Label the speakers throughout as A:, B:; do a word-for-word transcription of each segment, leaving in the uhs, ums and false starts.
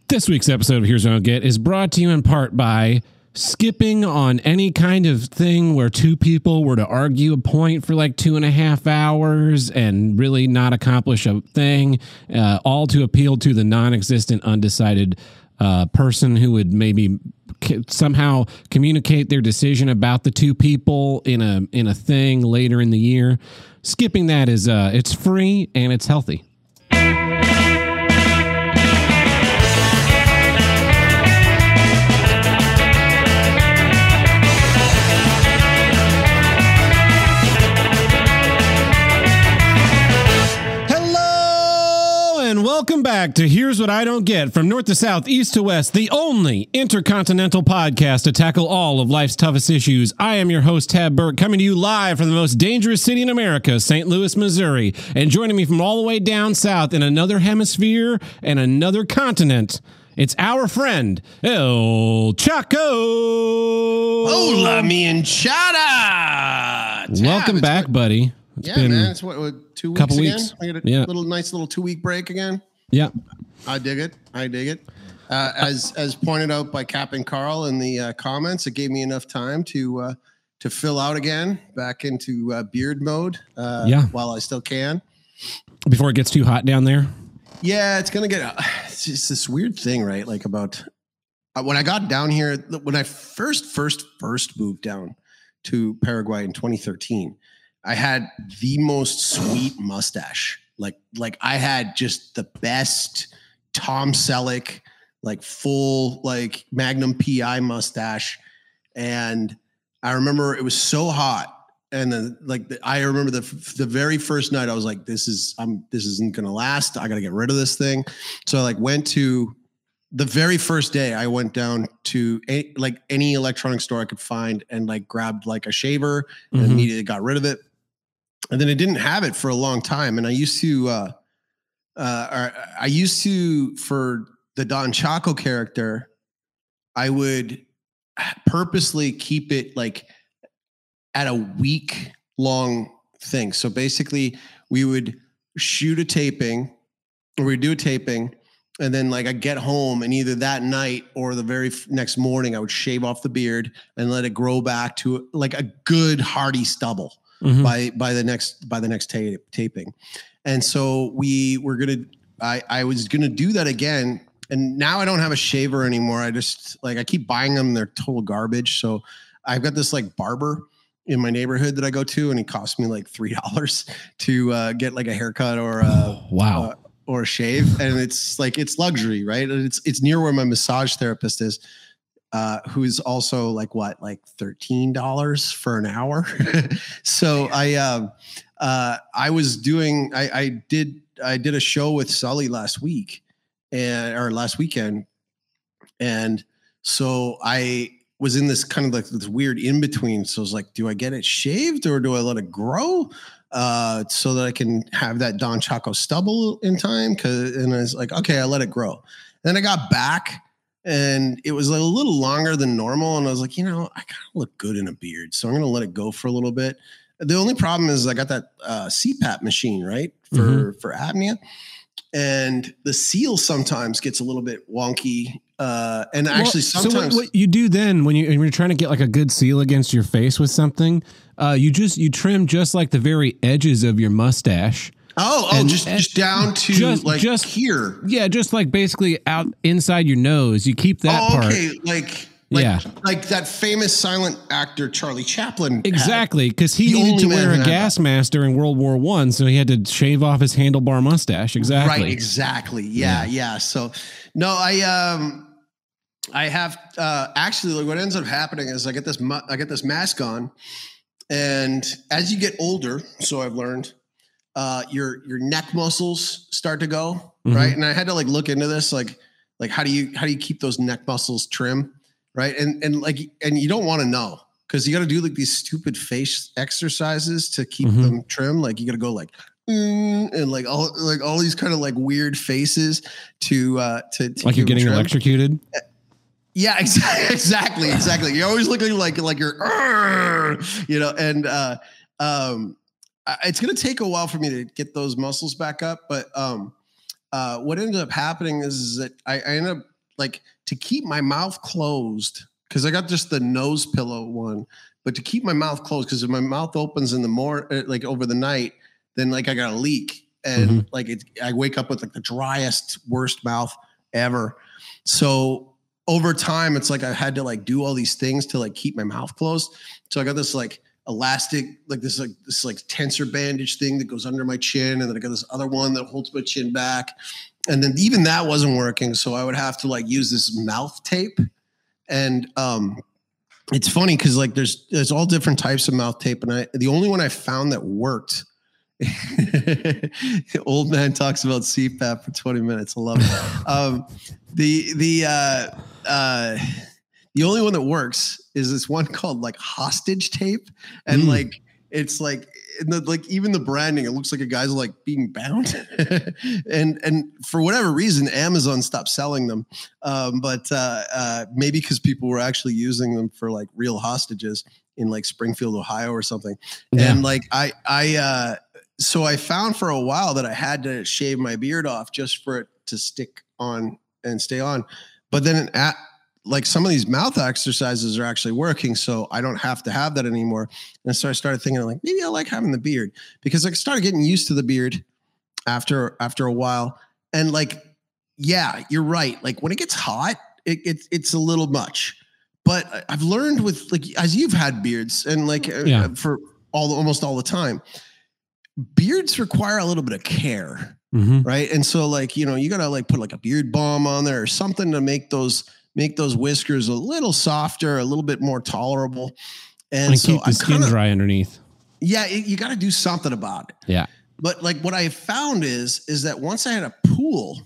A: This week's episode of Here's What I Don't Get is brought to you in part by skipping on any kind of thing where two people were to argue a point for like two and a half hours and really not accomplish a thing, uh, all to appeal to the non-existent, undecided uh, person who would maybe c- somehow communicate their decision about the two people in a in a thing later in the year. Skipping that is uh, it's free and it's healthy. Welcome back to Here's What I Don't Get, from north to south, east to west, the only intercontinental podcast to tackle all of life's toughest issues. I am your host, Tab Burke, coming to you live from the most dangerous city in America, Saint Louis, Missouri. And joining me from all the way down south in another hemisphere and another continent, it's our friend, El Chaco.
B: Hola, mi enchada.
A: Welcome
B: Tab,
A: back,
B: what,
A: buddy. It's
B: yeah,
A: been
B: man. It's what, what two weeks
A: couple
B: again?
A: weeks.
B: I get a
A: Yeah.
B: little nice little two week break again.
A: Yeah.
B: I dig it. I dig it. Uh, as as pointed out by Captain Carl in the uh, comments, it gave me enough time to uh, to fill out again, back into uh, beard mode. Uh,
A: Yeah.
B: While I still can.
A: Before it gets too hot down there.
B: Yeah, it's gonna get. Uh, it's just this weird thing, right? Like about uh, when I got down here, when I first first first moved down to Paraguay in twenty thirteen. I had the most sweet mustache. Like, like I had just the best Tom Selleck, like full, like Magnum P I mustache. And I remember it was so hot. And then like, the, I remember the, the very first night I was like, this is, I'm, this isn't going to last. I got to get rid of this thing. So I like went to the very first day I went down to a, like any electronic store I could find and like grabbed like a shaver and
A: Mm-hmm.
B: immediately got rid of it. And then I didn't have it for a long time. And I used to, uh, uh, I used to, for the Don Chaco character, I would purposely keep it like at a week long thing. So basically we would shoot a taping or we'd do a taping. And then like I get home and either that night or the very f- next morning, I would shave off the beard and let it grow back to like a good hearty stubble. Mm-hmm. by by the next by the next ta- taping. And so we were gonna I, I was gonna do that again. And now I don't have a shaver anymore. I just like I keep buying them, they're total garbage. So I've got this like barber in my neighborhood that I go to, and he costs me like three dollars to uh, get like a haircut or a,
A: oh, wow
B: uh, or a shave. And it's like it's luxury, right? And it's it's near where my massage therapist is. Uh, who's also like what, like thirteen dollars for an hour. So I, um, uh, I was doing, I, I did, I did a show with Sully last week and, or last weekend. And so I was in this kind of like this weird in between. So I was like, do I get it shaved or do I let it grow? Uh, so that I can have that Don Chaco stubble in time. Cause, and I was like, okay, I let it grow. Then I got back. And it was a little longer than normal. And I was like, you know, I kind of look good in a beard. So I'm going to let it go for a little bit. The only problem is I got that uh, C PAP machine, right? For, mm-hmm. for apnea. And the seal sometimes gets a little bit wonky. Uh, and actually well, sometimes.
A: So what, what you do then when, you, when you're trying to get like a good seal against your face with something, uh, you just, you trim just like the very edges of your mustache.
B: Oh, oh, and, just, just down to
A: just,
B: like
A: just
B: here.
A: Yeah, just like basically out inside your nose. You keep that
B: oh,
A: part.
B: Okay, like, like
A: yeah,
B: like that famous silent actor Charlie Chaplin.
A: Exactly, because he
B: the
A: needed to wear a gas mask during World War One, so he had to shave off his handlebar mustache. Exactly.
B: Right. Exactly. Yeah. Yeah. yeah. So, no, I um, I have uh, actually like what ends up happening is I get this mu- I get this mask on, and as you get older, so I've learned. Uh, your your neck muscles start to go, mm-hmm. right? And I had to like look into this, like like how do you how do you keep those neck muscles trim, right? And and like and you don't want to know because you got to do like these stupid face exercises to keep mm-hmm. them trim. Like you got to go like mm, and like all like all these kind of like weird faces to uh to, to
A: like you're getting trim. electrocuted.
B: Yeah, exactly, exactly, exactly. You're always looking like like you're, you know, and uh, um. It's going to take a while for me to get those muscles back up. But um, uh, what ended up happening is, is that I, I ended up like to keep my mouth closed, because I got just the nose pillow one, but to keep my mouth closed, because if my mouth opens in the more like over the night, then like I got a leak, and mm-hmm. like it, I wake up with like the driest, worst mouth ever. So over time, it's like I had to like do all these things to like keep my mouth closed. So I got this like elastic, like this like this like tensor bandage thing that goes under my chin, and then I got this other one that holds my chin back, and then even that wasn't working. So I would have to like use this mouth tape, and um, it's funny because like there's there's all different types of mouth tape, and I the only one I found that worked. Old man talks about C PAP for twenty minutes. I love it. Um, the the uh, uh, the only one that works is this one called like hostage tape, and mm. like it's like in the, like even the branding, it looks like a guy's like being bound, and and for whatever reason, Amazon stopped selling them, um, but uh, uh, maybe because people were actually using them for like real hostages in like Springfield, Ohio, or something, yeah. and like I I. Uh, So I found for a while that I had to shave my beard off just for it to stick on and stay on. But then at, like some of these mouth exercises are actually working, so I don't have to have that anymore. And so I started thinking like, maybe I like having the beard, because I started getting used to the beard after after a while. And like, yeah, you're right. Like when it gets hot, it, it it's a little much. But I've learned with like, as you've had beards and like yeah. uh, for all almost all the time, beards require a little bit of care, mm-hmm. right? And so like, you know, you got to like put like a beard balm on there or something to make those, make those whiskers a little softer, a little bit more tolerable. And,
A: and
B: so
A: keep the skin kinda, dry underneath.
B: Yeah. It, you got to do something about it.
A: Yeah.
B: But like what I found is, is that once I had a pool,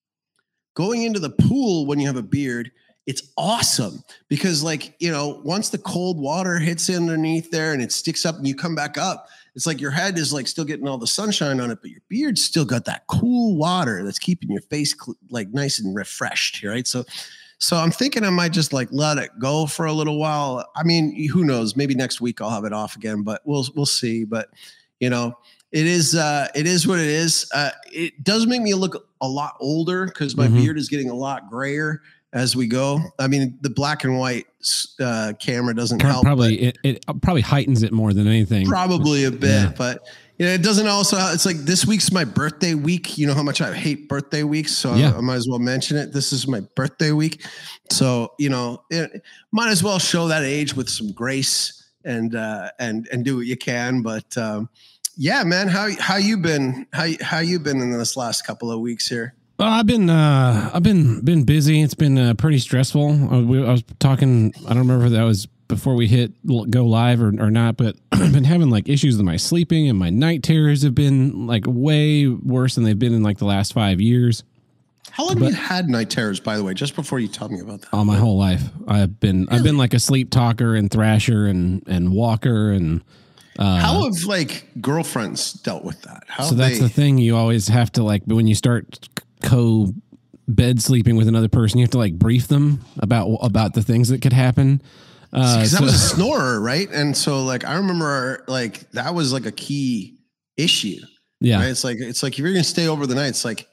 B: going into the pool when you have a beard, it's awesome because like, you know, once the cold water hits underneath there and it sticks up and you come back up, it's like your head is like still getting all the sunshine on it, but your beard's still got that cool water that's keeping your face cl- like nice and refreshed, right? So, so I'm thinking I might just like let it go for a little while. I mean, who knows? Maybe next week I'll have it off again, but we'll we'll see. But you know, it is uh, it is what it is. Uh, it does make me look a lot older because my mm-hmm. beard is getting a lot grayer as we go. I mean, the black and white uh, camera doesn't help.
A: Probably it, it probably heightens it more than anything.
B: Probably a bit, yeah. But you know, it doesn't also. It's like this week's my birthday week. You know how much I hate birthday weeks, so yeah. I, I might as well mention it. This is my birthday week, so you know, it, might as well show that age with some grace and uh, and and do what you can. But um, yeah, man, how how you been? How how you been in this last couple of weeks here?
A: Well, I've been uh, I've been been busy. It's been uh, pretty stressful. I, we, I was talking. I don't remember if that was before we hit go live or, or not, but I've been having like issues with my sleeping, and my night terrors have been like way worse than they've been in like the last five years.
B: How long but, have you had night terrors, by the way? Just before you tell me about that.
A: All my whole life, I've been really? I've been like a sleep talker and thrasher and and walker and. Uh,
B: How have like girlfriends dealt with that? How
A: so that's
B: they...
A: the thing. You always have to like when you start co bed sleeping with another person, you have to like brief them about about the things that could happen.
B: Uh, so, I was a snorer, right? And so like I remember like that was like a key issue.
A: Yeah,
B: right? It's like it's like if you're gonna stay over the night, it's like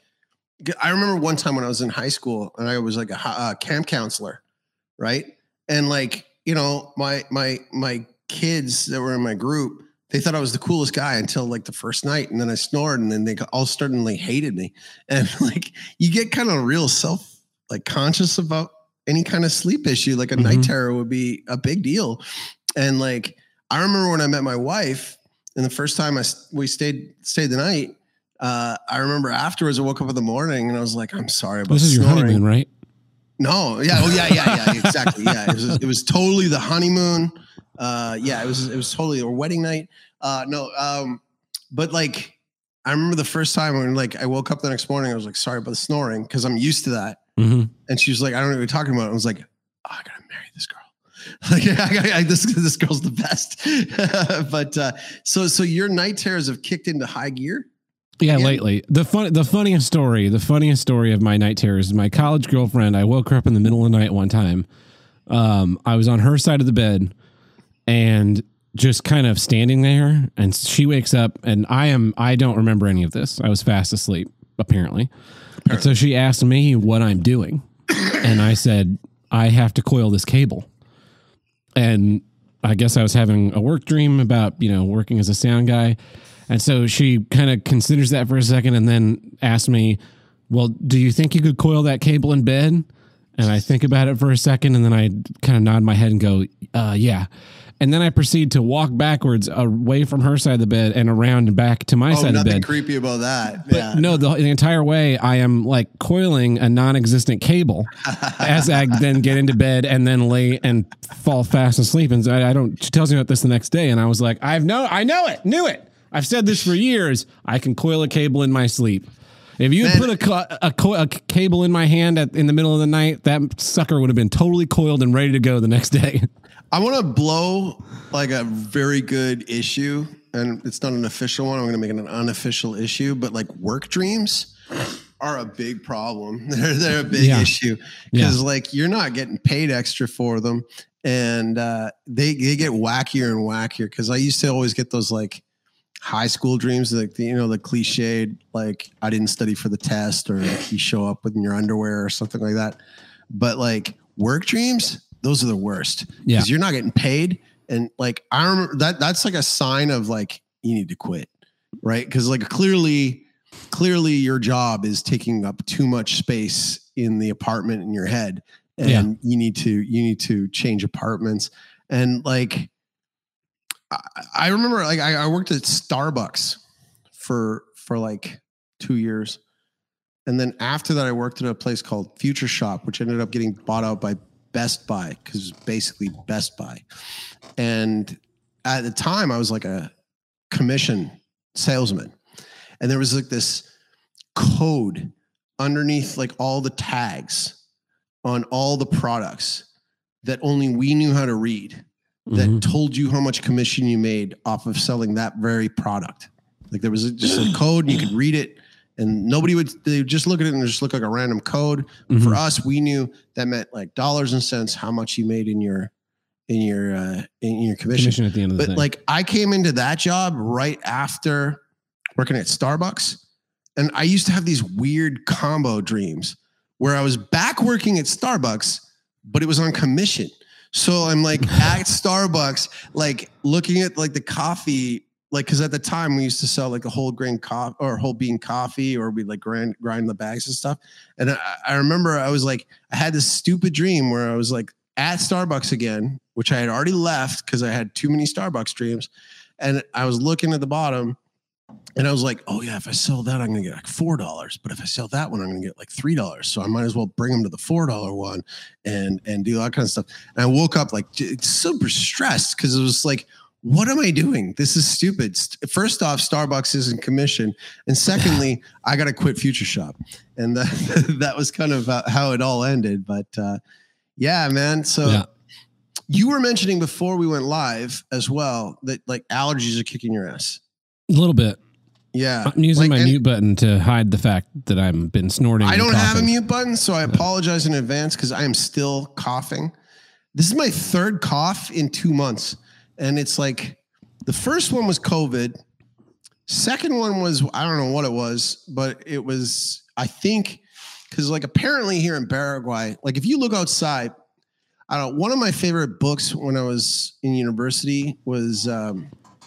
B: I remember one time when I was in high school and I was like a, a camp counselor, right? And like you know my my my. kids that were in my group, they thought I was the coolest guy until like the first night. And then I snored and then they all suddenly hated me. And like, you get kind of real self like conscious about any kind of sleep issue. Like a mm-hmm. night terror would be a big deal. And like, I remember when I met my wife and the first time I, we stayed, stayed the night, uh, I remember afterwards I woke up in the morning and I was like, I'm sorry about
A: this is
B: snoring.
A: Your honeymoon, right?
B: No. Yeah. Oh yeah. Yeah. Yeah. Exactly. Yeah. It was, it was totally the honeymoon. Uh, yeah, it was, it was totally a wedding night. Uh, no, um, but like, I remember the first time when like, I woke up the next morning, I was like, sorry about the snoring. Cause I'm used to that. Mm-hmm. And she was like, I don't know what you're talking about. I was like, oh, I gotta marry this girl. Like I, I, this, this girl's the best. But, uh, so, so your night terrors have kicked into high gear.
A: Yeah, again? Lately. The fun, the funniest story, the funniest story of my night terrors is my college girlfriend. I woke her up in the middle of the night one time. Um, I was on her side of the bed. And just kind of standing there, and she wakes up, and I am, I don't remember any of this. I was fast asleep, apparently. apparently. And so she asked me what I'm doing. And I said, I have to coil this cable. And I guess I was having a work dream about, you know, working as a sound guy. And so she kind of considers that for a second and then asked me, well, do you think you could coil that cable in bed? And I think about it for a second and then I kind of nod my head and go, uh, yeah. And then I proceed to walk backwards away from her side of the bed and around and back to my
B: oh,
A: side of the bed.
B: Nothing creepy about that.
A: But
B: yeah.
A: no, the, the entire way I am like coiling a non-existent cable as I then get into bed and then lay and fall fast asleep. And I, I don't, she tells me about this the next day. And I was like, I've no, I know it, knew it. I've said this for years. I can coil a cable in my sleep. If you had put a, a, a, a cable in my hand at, in the middle of the night, that sucker would have been totally coiled and ready to go the next day.
B: I want to blow like a very good issue, and it's not an official one. I'm going to make it an unofficial issue, but like work dreams are a big problem. They're, they're a big yeah. issue because yeah. like you're not getting paid extra for them, and uh, they they get wackier and wackier. Because I used to always get those like high school dreams, like the, you know, the cliched like I didn't study for the test, or like you show up in your underwear or something like that. But like work dreams, those are the worst because
A: yeah.
B: you're not getting paid. And like, I remember that that's like a sign of like, you need to quit. Right. Cause like clearly, clearly your job is taking up too much space in the apartment in your head. And yeah. you need to, you need to change apartments. And like, I, I remember like I, I worked at Starbucks for, for like two years. And then after that, I worked at a place called Future Shop, which ended up getting bought out by Best Buy, because it's basically Best Buy. And at the time I was like a commission salesman, and there was like this code underneath like all the tags on all the products that only we knew how to read, that mm-hmm. told you how much commission you made off of selling that very product. Like there was just a code and you could read it. And nobody would, they would just look at it and just look like a random code. Mm-hmm. For us, we knew that meant like dollars and cents, how much you made in your, in your, uh, in your commission.
A: commission at the end of the
B: But
A: thing.
B: like I came into that job right after working at Starbucks. And I used to have these weird combo dreams where I was back working at Starbucks, but it was on commission. So I'm like at Starbucks, like looking at like the coffee, like, cause at the time we used to sell like a whole grain coffee or whole bean coffee, or we'd like grind, grind the bags and stuff. And I, I remember I was like, I had this stupid dream where I was like at Starbucks again, which I had already left because I had too many Starbucks dreams. And I was looking at the bottom and I was like, oh yeah, if I sell that, I'm going to get like four dollars. But if I sell that one, I'm going to get like three dollars. So I might as well bring them to the four dollar one and, and do that kind of stuff. And I woke up like super stressed because it was like, what am I doing? This is stupid. First off, Starbucks isn't commission. And secondly, I got to quit Future Shop. And that, that was kind of uh, how it all ended. But uh, yeah, man. So yeah. You were mentioning before we went live as well that like allergies are kicking your ass.
A: A little bit.
B: Yeah.
A: I'm using
B: like,
A: my mute button to hide the fact that I've been snorting.
B: I don't
A: coughing.
B: have a mute button, so I apologize in advance because I am still coughing. This is my third cough in two months. And it's like the first one was COVID. Second one was, I don't know what it was, but it was, I think, because like apparently here in Paraguay, like if you look outside, I don't know, one of my favorite books when I was in university was um,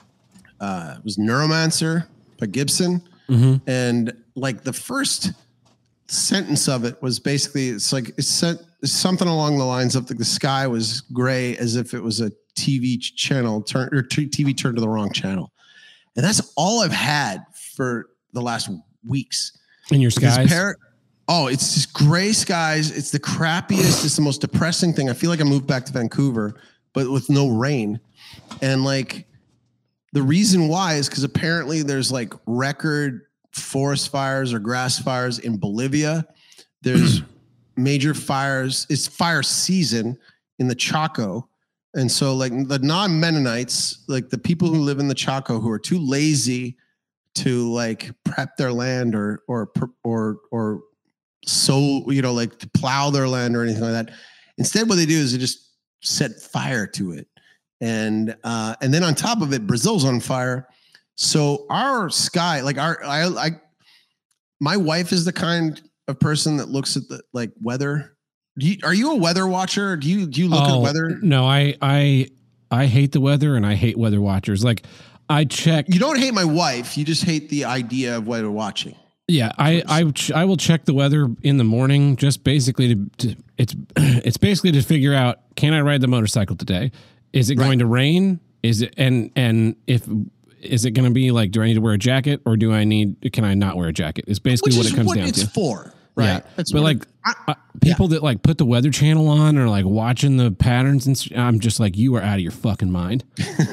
B: uh, was Neuromancer by Gibson. Mm-hmm. And like the first sentence of it was basically, it's like, it's, set, it's something along the lines of the, the sky was gray as if it was a T V channel turn or T V turned to the wrong channel. And that's all I've had for the last weeks.
A: In your skies?
B: Par- oh, it's just gray skies. It's the crappiest. It's the most depressing thing. I feel like I moved back to Vancouver, but with no rain. And like the reason why is because apparently there's like record forest fires or grass fires in Bolivia. There's major fires. It's fire season in the Chaco. And so like the non-Mennonites, like the people who live in the Chaco who are too lazy to like prep their land or, or, or, or sow, you know, like to plow their land or anything like that. Instead, what they do is they just set fire to it. And, uh, and then on top of it, Brazil's on fire. So our sky, like our, I, I, my wife is the kind of person that looks at the like weather Do you, are you a weather watcher? Do you do you look
A: oh,
B: at weather?
A: No, I I I hate the weather and I hate weather watchers. Like I check.
B: You don't hate my wife. You just hate the idea of weather watching.
A: Yeah, I I, ch- I will check the weather in the morning, just basically to, to it's it's basically to figure out, can I ride the motorcycle today? Is it right. going to rain? Is it and and if is it going to be like, do I need to wear a jacket or do I need can I not wear a jacket? It's basically
B: Which
A: what
B: is
A: it comes
B: what
A: down
B: it's
A: to.
B: For. Right.
A: Yeah.
B: That's
A: but like
B: I,
A: uh, people
B: yeah.
A: that like put the Weather Channel on or like watching the patterns and st- I'm just like, you are out of your fucking mind.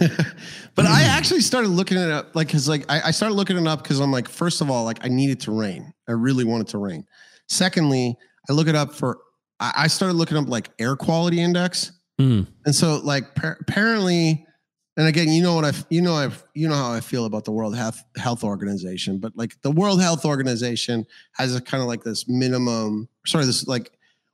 B: But I actually started looking it up, like, cause like I, I started looking it up because I'm like, first of all, like I need it to rain. I really want it to rain. Secondly, I look it up for, I, I started looking up like air quality index.
A: Mm.
B: And so like par- apparently, and again, you know what I, you know, I've, you know how I feel about the World Health Health Organization, but like the World Health Organization has a kind of like this minimum, sorry, this like,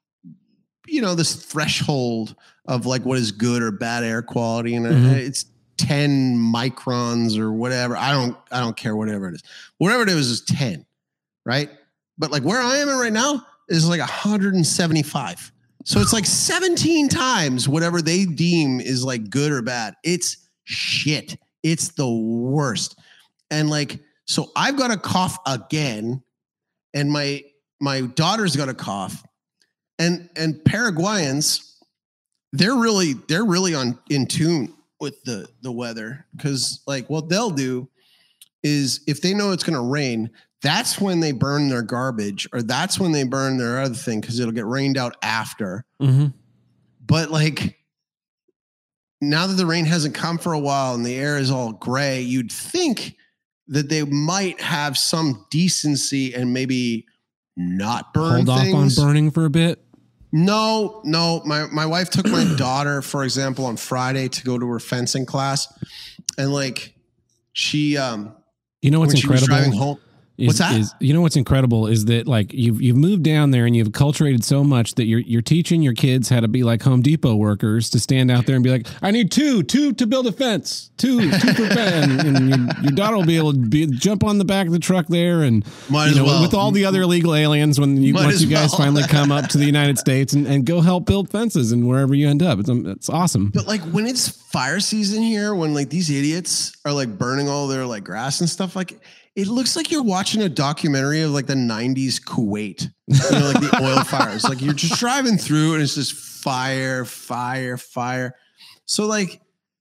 B: you know, this threshold of like what is good or bad air quality. And mm-hmm. it's ten microns or whatever. I don't, I don't care, whatever it is, whatever it is, is ten. Right. But like where I am at right now is like one hundred seventy-five. So it's like seventeen times whatever they deem is like good or bad. It's shit. It's the worst. And like, so I've got a cough again and my, my daughter's got a cough and, and Paraguayans, they're really, they're really on in tune with the, the weather. Cause like what they'll do is if they know it's going to rain, that's when they burn their garbage or that's when they burn their other thing. Cause it'll get rained out after.
A: Mm-hmm.
B: But like, now that the rain hasn't come for a while and the air is all gray, you'd think that they might have some decency and maybe not burn
A: Hold
B: things.
A: off on burning for a bit.
B: No, no. My, my wife took my daughter, for example, on Friday to go to her fencing class. And like she, um,
A: you know, what's
B: when she
A: incredible.
B: was driving home,
A: Is,
B: What's that?
A: Is, you know what's incredible is that like you've you've moved down there and you've acculturated so much that you're you're teaching your kids how to be like Home Depot workers to stand out there and be like, I need two, two to build a fence, two, two for fence, and, and your, your daughter will be able to be, jump on the back of the truck there and
B: Might
A: you know,
B: as well.
A: with all the other illegal aliens when you
B: Might
A: once
B: as
A: you guys
B: well.
A: finally come up to the United States and, and go help build fences and wherever you end up. It's um, it's awesome.
B: But like when it's fire season here, when like these idiots are like burning all their like grass and stuff, like it looks like you're watching a documentary of like the nineties Kuwait, you know, like the oil fires. Like you're just driving through and it's just fire, fire, fire. So like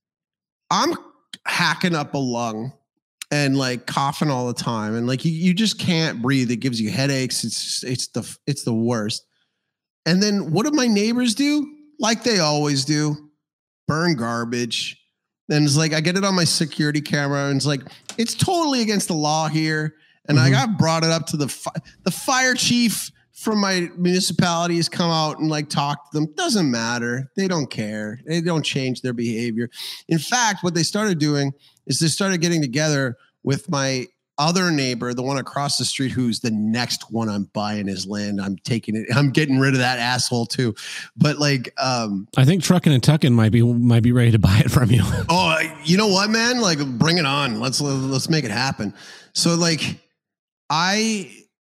B: I'm hacking up a lung and like coughing all the time. And like you, you just can't breathe. It gives you headaches. It's it's the it's the worst. And then what do my neighbors do? Like they always do, burn garbage. And it's like, I get it on my security camera and it's like, it's totally against the law here. And mm-hmm. I got brought it up to the, fi- the fire chief from my municipality has come out and like talked to them. Doesn't matter. They don't care. They don't change their behavior. In fact, what they started doing is they started getting together with my other neighbor, the one across the street, who's the next one I'm buying his land. I'm taking it. I'm getting rid of that asshole too. But like, um,
A: I think Truckin' and Tuckin' might be might be ready to buy it from you.
B: Oh, you know what, man? Like, bring it on. Let's let's make it happen. So like, I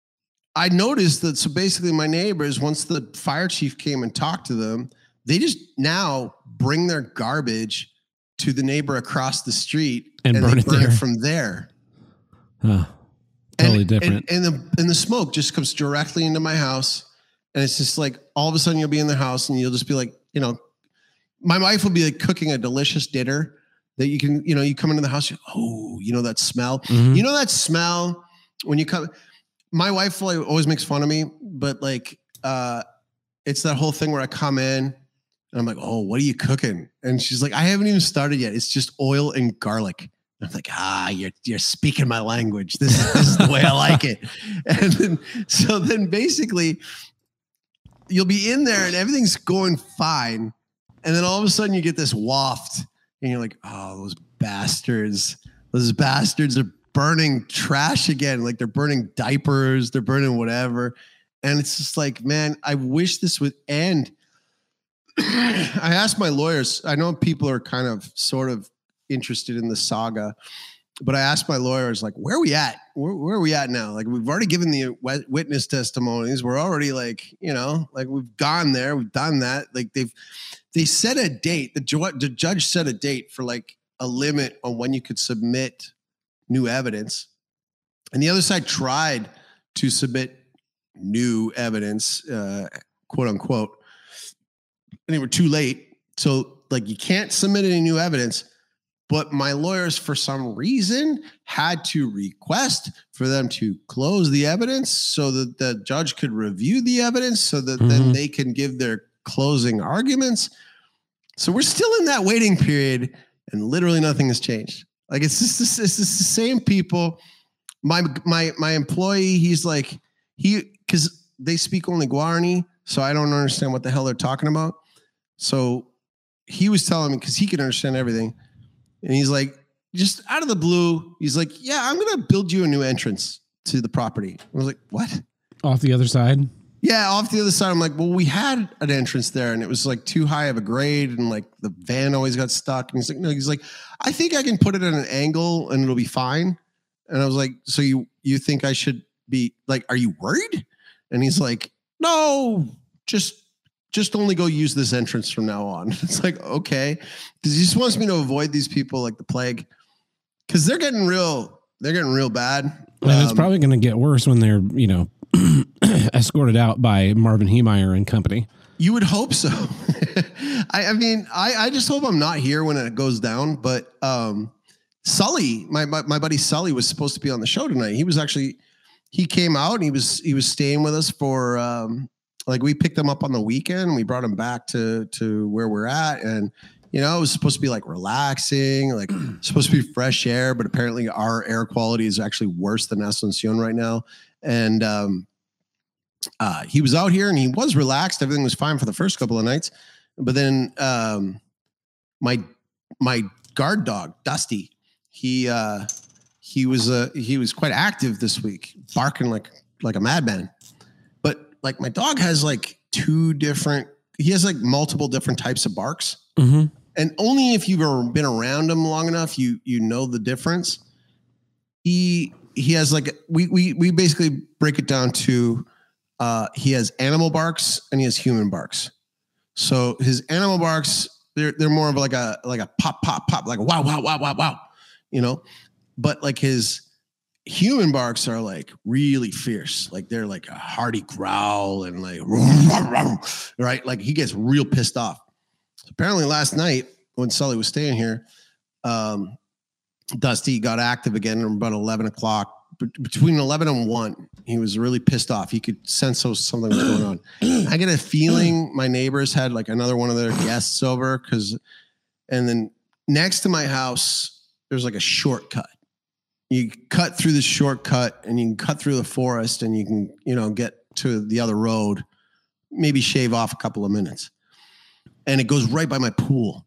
B: I noticed that. So basically, my neighbors, once the fire chief came and talked to them, they just now bring their garbage to the neighbor across the street
A: and, and burn,
B: they
A: it,
B: burn
A: there.
B: it from there.
A: Huh. Totally
B: and,
A: different.
B: And, and the and the smoke just comes directly into my house. And it's just like all of a sudden you'll be in the house and you'll just be like, you know, my wife will be like cooking a delicious dinner that you can, you know, you come into the house, you're, oh, you know, that smell, mm-hmm. you know, that smell when you come, my wife like, always makes fun of me, but like, uh, it's that whole thing where I come in and I'm like, oh, what are you cooking? And she's like, I haven't even started yet. It's just oil and garlic. I'm like, ah, you're you're speaking my language. This, this is the way I like it. And then, so then basically you'll be in there and everything's going fine. And then all of a sudden you get this waft and you're like, oh, those bastards, those bastards are burning trash again. Like they're burning diapers, they're burning whatever. And it's just like, man, I wish this would end. I asked my lawyers, I know people are kind of sort of interested in the saga but I asked my lawyers, like, where are we at? Where, where are we at now? Like, we've already given the witness testimonies. We're already like, you know, like we've gone there. We've done that. Like they've, they set a date. The, ju- the judge set a date for like a limit on when you could submit new evidence. And the other side tried to submit new evidence, uh, quote unquote, and they were too late. So like you can't submit any new evidence, but my lawyers for some reason had to request for them to close the evidence so that the judge could review the evidence so that mm-hmm. then they can give their closing arguments. So we're still in that waiting period and literally nothing has changed. Like it's just, it's just the same people. My, my, my employee, he's like, he, cause they speak only Guarani. So I don't understand what the hell they're talking about. So he was telling me, cause he can understand everything. And he's like, just out of the blue, he's like, yeah, I'm going to build you a new entrance to the property. I was like, what?
A: Off the other side?
B: Yeah, off the other side. I'm like, well, we had an entrance there and it was like too high of a grade and like the van always got stuck. And he's like, no, he's like, I think I can put it at an angle and it'll be fine. And I was like, so you, you think I should be like, are you worried? And he's like, no, just, just only go use this entrance from now on. It's like, okay. Cause he just wants me to avoid these people like the plague. Cause they're getting real, they're getting real bad.
A: And um, it's probably going to get worse when they're, you know, escorted out by Marvin Heemeyer and company.
B: You would hope so. I, I mean, I, I just hope I'm not here when it goes down. But um, Sully, my, my my buddy Sully was supposed to be on the show tonight. He was actually, he came out and he was he was staying with us for um, like we picked him up on the weekend. We brought him back to to where we're at, and you know it was supposed to be like relaxing, like supposed to be fresh air. But apparently our air quality is actually worse than Asuncion right now. And um, uh, he was out here and he was relaxed. Everything was fine for the first couple of nights. But then um, my my guard dog, Dusty, he uh, he was uh, he was quite active this week, barking like like a madman. But like my dog has like two different, he has like multiple different types of barks. Mm-hmm. And only if you've ever been around him long enough, you you know the difference. He he has like we we we basically break it down to uh, he has animal barks and he has human barks. So his animal barks, they're they're more of like a like a pop pop pop, like a wow wow wow wow wow, you know. But like his human barks are like really fierce, like they're like a hearty growl and like right, like he gets real pissed off. So apparently last night when Sully was staying here, um, Dusty got active again about eleven o'clock. Between eleven and one, he was really pissed off. He could sense something was going on. I get a feeling my neighbors had like another one of their guests over because, and then next to my house, there's like a shortcut. You cut through the shortcut and you can cut through the forest and you can, you know, get to the other road, maybe shave off a couple of minutes. And it goes right by my pool.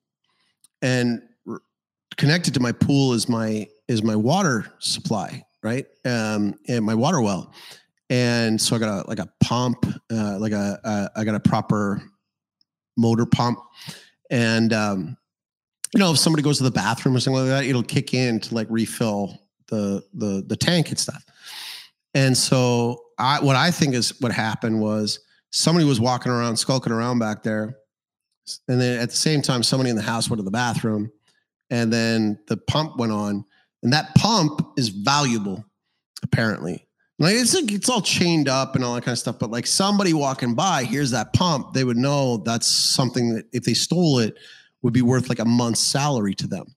B: And connected to my pool is my is my water supply, right? Um, and my water well. And so I got a like a pump, uh, like a, a I got a proper motor pump. And um, you know, if somebody goes to the bathroom or something like that, it'll kick in to like refill the the the tank and stuff. And so I what I think is what happened was somebody was walking around, skulking around back there. And then at the same time, somebody in the house went to the bathroom. And then the pump went on, and that pump is valuable, apparently. Like it's like it's all chained up and all that kind of stuff. But like somebody walking by hears that pump, they would know that's something that if they stole it would be worth like a month's salary to them.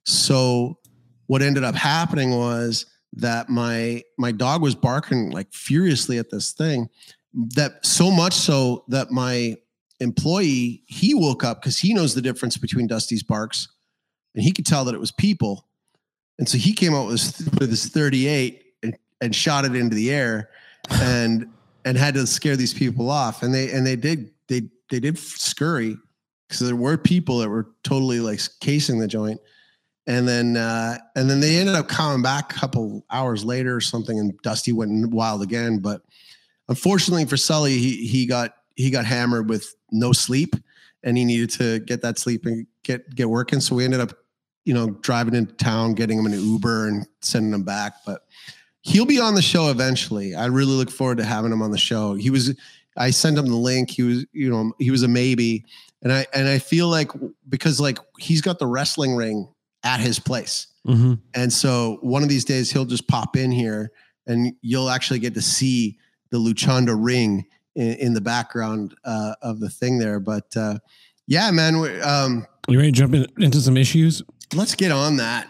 B: So what ended up happening was that my my dog was barking like furiously at this thing, that so much so that my employee, he woke up because he knows the difference between Dusty's barks. And he could tell that it was people. And so he came out with, with his thirty-eight and, and shot it into the air and and had to scare these people off. And they and they did they they did scurry because there were people that were totally like casing the joint. And then uh, and then they ended up coming back a couple hours later or something, and Dusty went wild again. But unfortunately for Sully, he he got he got hammered with no sleep, and he needed to get that sleep and get get working. So we ended up you know, driving into town, getting him an Uber and sending him back. But he'll be on the show eventually. I really look forward to having him on the show. He was, I sent him the link. He was, you know, he was a maybe. And I, and I feel like, because like he's got the wrestling ring at his place.
A: Mm-hmm.
B: And so one of these days he'll just pop in here and you'll actually get to see the Luchanda ring in, in the background uh, of the thing there. But uh, yeah, man. Um,
A: you ready to jump in, into some issues?
B: Let's get on that.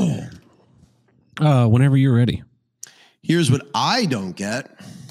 A: uh, whenever you're ready.
B: Here's what I don't get.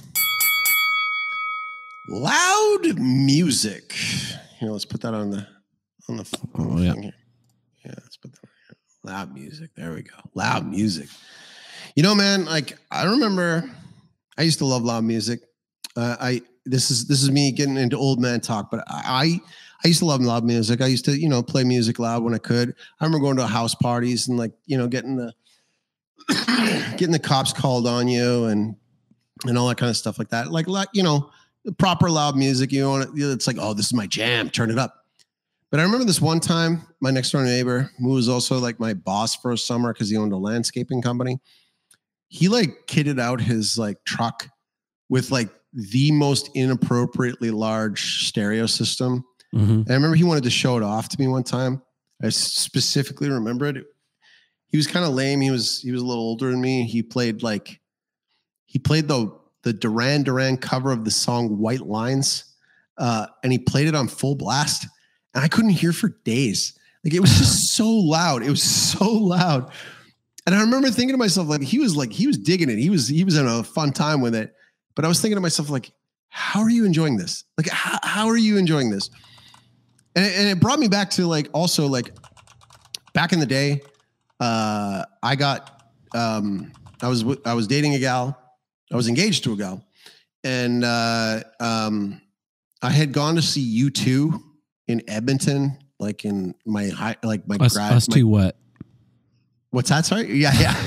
B: Loud music. Here, let's put that on the on the, on
A: oh,
B: the
A: yeah.
B: thing here. Yeah, let's put that on here. Loud music. There we go. Loud music. You know, man, like I remember I used to love loud music. Uh, I this is this is me getting into old man talk, but I I used to love loud music. I used to, you know, play music loud when I could. I remember going to house parties and like, you know, getting the getting the cops called on you and and all that kind of stuff like that. Like, like you know, proper loud music. You know, it's like, oh, this is my jam. Turn it up. But I remember this one time, my next door neighbor, who was also like my boss for a summer because he owned a landscaping company, he like kitted out his like truck with like the most inappropriately large stereo system.
A: Mm-hmm.
B: And I remember he wanted to show it off to me one time. I specifically remember it. He was kind of lame. He was he was a little older than me. He played like he played the the Duran Duran cover of the song White Lines, uh, and he played it on full blast. And I couldn't hear for days. Like it was just so loud. It was so loud. And I remember thinking to myself, like he was like he was digging it. He was he was having a fun time with it. But I was thinking to myself, like, how are you enjoying this? Like, how, how are you enjoying this? And, and it brought me back to like also like back in the day. Uh, I got um, I was I was dating a gal. I was engaged to a gal, and uh, um, I had gone to see U two in Edmonton, like in my high, like my
A: us,
B: grad.
A: Us
B: my,
A: two what?
B: What's that? Sorry. Yeah, yeah.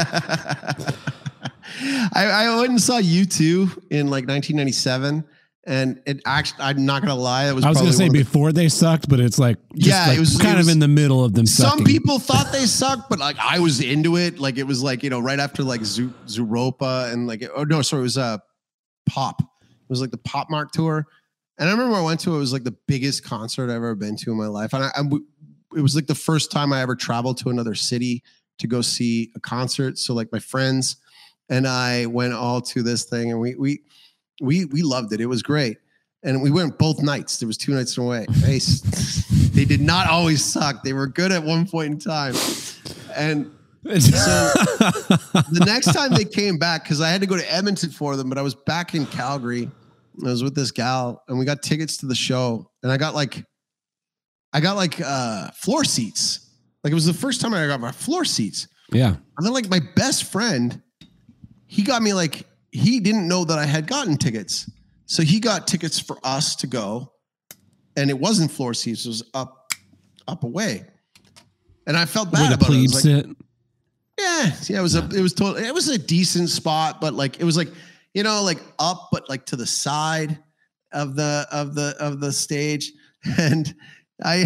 B: I, I went and saw U two in like nineteen ninety-seven. And it actually, I'm not going to lie. It was
A: I was going to say
B: the,
A: before they sucked, but it's like, just
B: yeah,
A: like
B: it was
A: kind
B: it was,
A: of in the middle of them.
B: Some
A: sucking.
B: people thought they sucked, but like I was into it. Like it was like, you know, right after like Zoo, Zooropa and like, oh no, sorry, it was uh, Pop. It was like the Pop Mart tour. And I remember I went to, it was like the biggest concert I've ever been to in my life. And I, I it was like the first time I ever traveled to another city to go see a concert. So like my friends and I went all to this thing and we, we, we, we loved it. It was great. And we went both nights. There was two nights away. They, they did not always suck. They were good at one point in time. And so the next time they came back, because I had to go to Edmonton for them, but I was back in Calgary. I was with this gal and we got tickets to the show. And I got like, I got like uh, floor seats. Like it was the first time I got my floor seats.
A: Yeah.
B: And then like my best friend, he got me like, he didn't know that I had gotten tickets. So he got tickets for us to go, and it wasn't floor seats; it was up, up away. And I felt bad
A: Where the
B: about
A: plebes
B: it. Like,
A: sit?
B: yeah, yeah, it was a, it was totally, it was a decent spot, but like it was like you know like up, but like to the side of the of the of the stage, and I.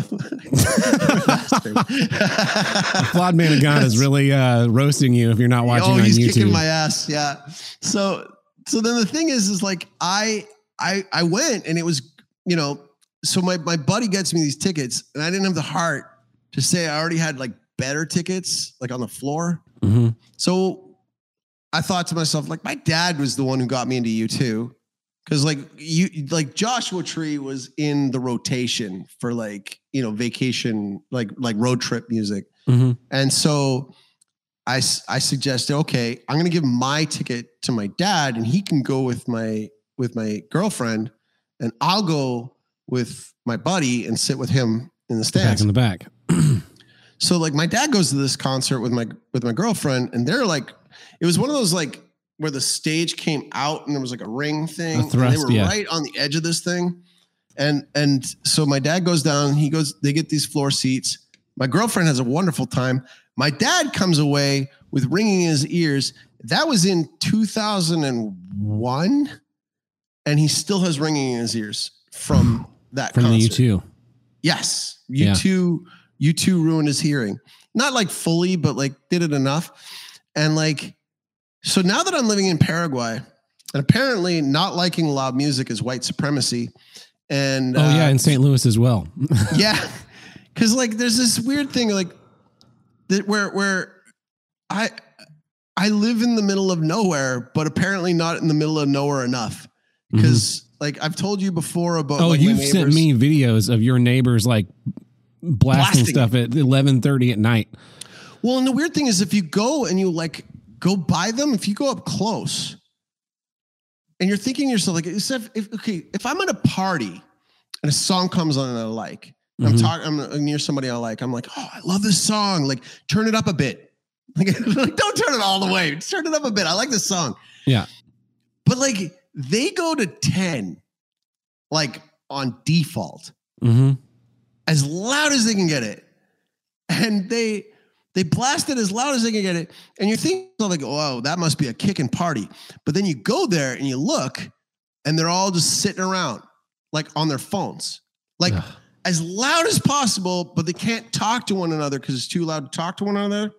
A: Vlad Manigan is really uh, roasting you if you're not watching
B: oh,
A: on
B: he's
A: YouTube.
B: kicking my ass. Yeah. So. So then the thing is, is like I, I, I went and it was, you know, so my, my buddy gets me these tickets and I didn't have the heart to say I already had like better tickets, like on the floor.
A: Mm-hmm.
B: So I thought to myself, like my dad was the one who got me into U two. Cause like you, like Joshua Tree was in the rotation for like, you know, vacation, like, like road trip music.
A: Mm-hmm.
B: And so I, I suggested, okay, I'm going to give my ticket to my dad and he can go with my, with my girlfriend and I'll go with my buddy and sit with him in the stands.
A: Back in the back.
B: So like my dad goes to this concert with my, with my girlfriend and they're like, it was one of those like where the stage came out and there was like a ring thing.
A: A thrust,
B: and they were
A: yeah.
B: right on the edge of this thing. And, and so my dad goes down, he goes, they get these floor seats. My girlfriend has a wonderful time. My dad comes away with ringing in his ears. That was in two thousand one, and he still has ringing in his ears from that
A: from
B: concert.
A: the U two.
B: Yes, U two U two ruined his hearing. Not like fully, but like did it enough. And like, so now that I'm living in Paraguay, and apparently not liking loud music is white supremacy. And
A: oh,
B: uh,
A: yeah, in Saint Louis as well.
B: yeah. Cause like there's this weird thing like that where where I I live in the middle of nowhere, but apparently not in the middle of nowhere enough. Because mm-hmm. like I've told you before about
A: oh,
B: like,
A: you've sent me videos of your neighbors like blasting, blasting stuff at eleven thirty at night.
B: Well, and the weird thing is if you go and you like go by them, if you go up close and you're thinking to yourself, like, if, if okay, if I'm at a party and a song comes on and I like, and mm-hmm. I'm talking, I'm near somebody I like, I'm like, oh, I love this song. Like, turn it up a bit. Like, like, don't turn it all the way. Just turn it up a bit. I like this song.
A: Yeah.
B: But like, they go to ten, like on default,
A: mm-hmm.
B: as loud as they can get it. And they, they blast it as loud as they can get it. And you're thinking like, oh, that must be a kicking party. But then you go there and you look and they're all just sitting around like on their phones, like Ugh. as loud as possible, but they can't talk to one another because it's too loud to talk to one another.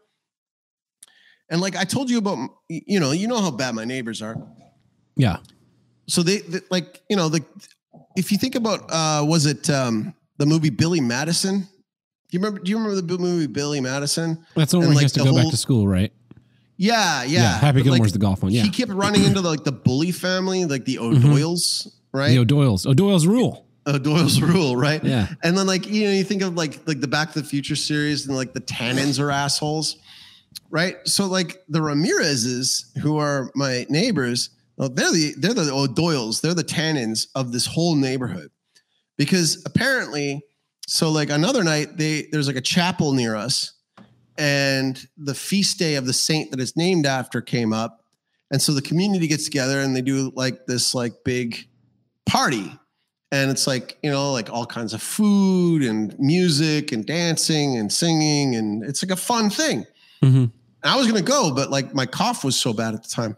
B: And like I told you about, you know, you know how bad my neighbors are.
A: Yeah.
B: So they, they like, you know, the, if you think about, uh, was it um, the movie Billy Madison? Do you remember, do you remember the movie Billy Madison?
A: That's the one where he has to go whole, back to school, right?
B: Yeah. Yeah.
A: yeah Happy Gilmore's
B: like,
A: the golf one. Yeah.
B: He kept running into the, like the Bully family, like the O'Doyles, mm-hmm. right?
A: The O'Doyles, O'Doyle's rule.
B: O'Doyle's rule, right?
A: Yeah.
B: And then like, you know, you think of like, like the Back to the Future series and like the Tannins are assholes, right? So like the Ramirezes, who are my neighbors, well, they're the they're the O'Doyles, they're the Tannins of this whole neighborhood, because apparently, so like another night they there's like a chapel near us, and the feast day of the saint that it's named after came up, and so the community gets together and they do like this like big party, and it's like, you know, like all kinds of food and music and dancing and singing, and it's like a fun thing.
A: Mm-hmm.
B: And I was gonna go, but like my cough was so bad at the time.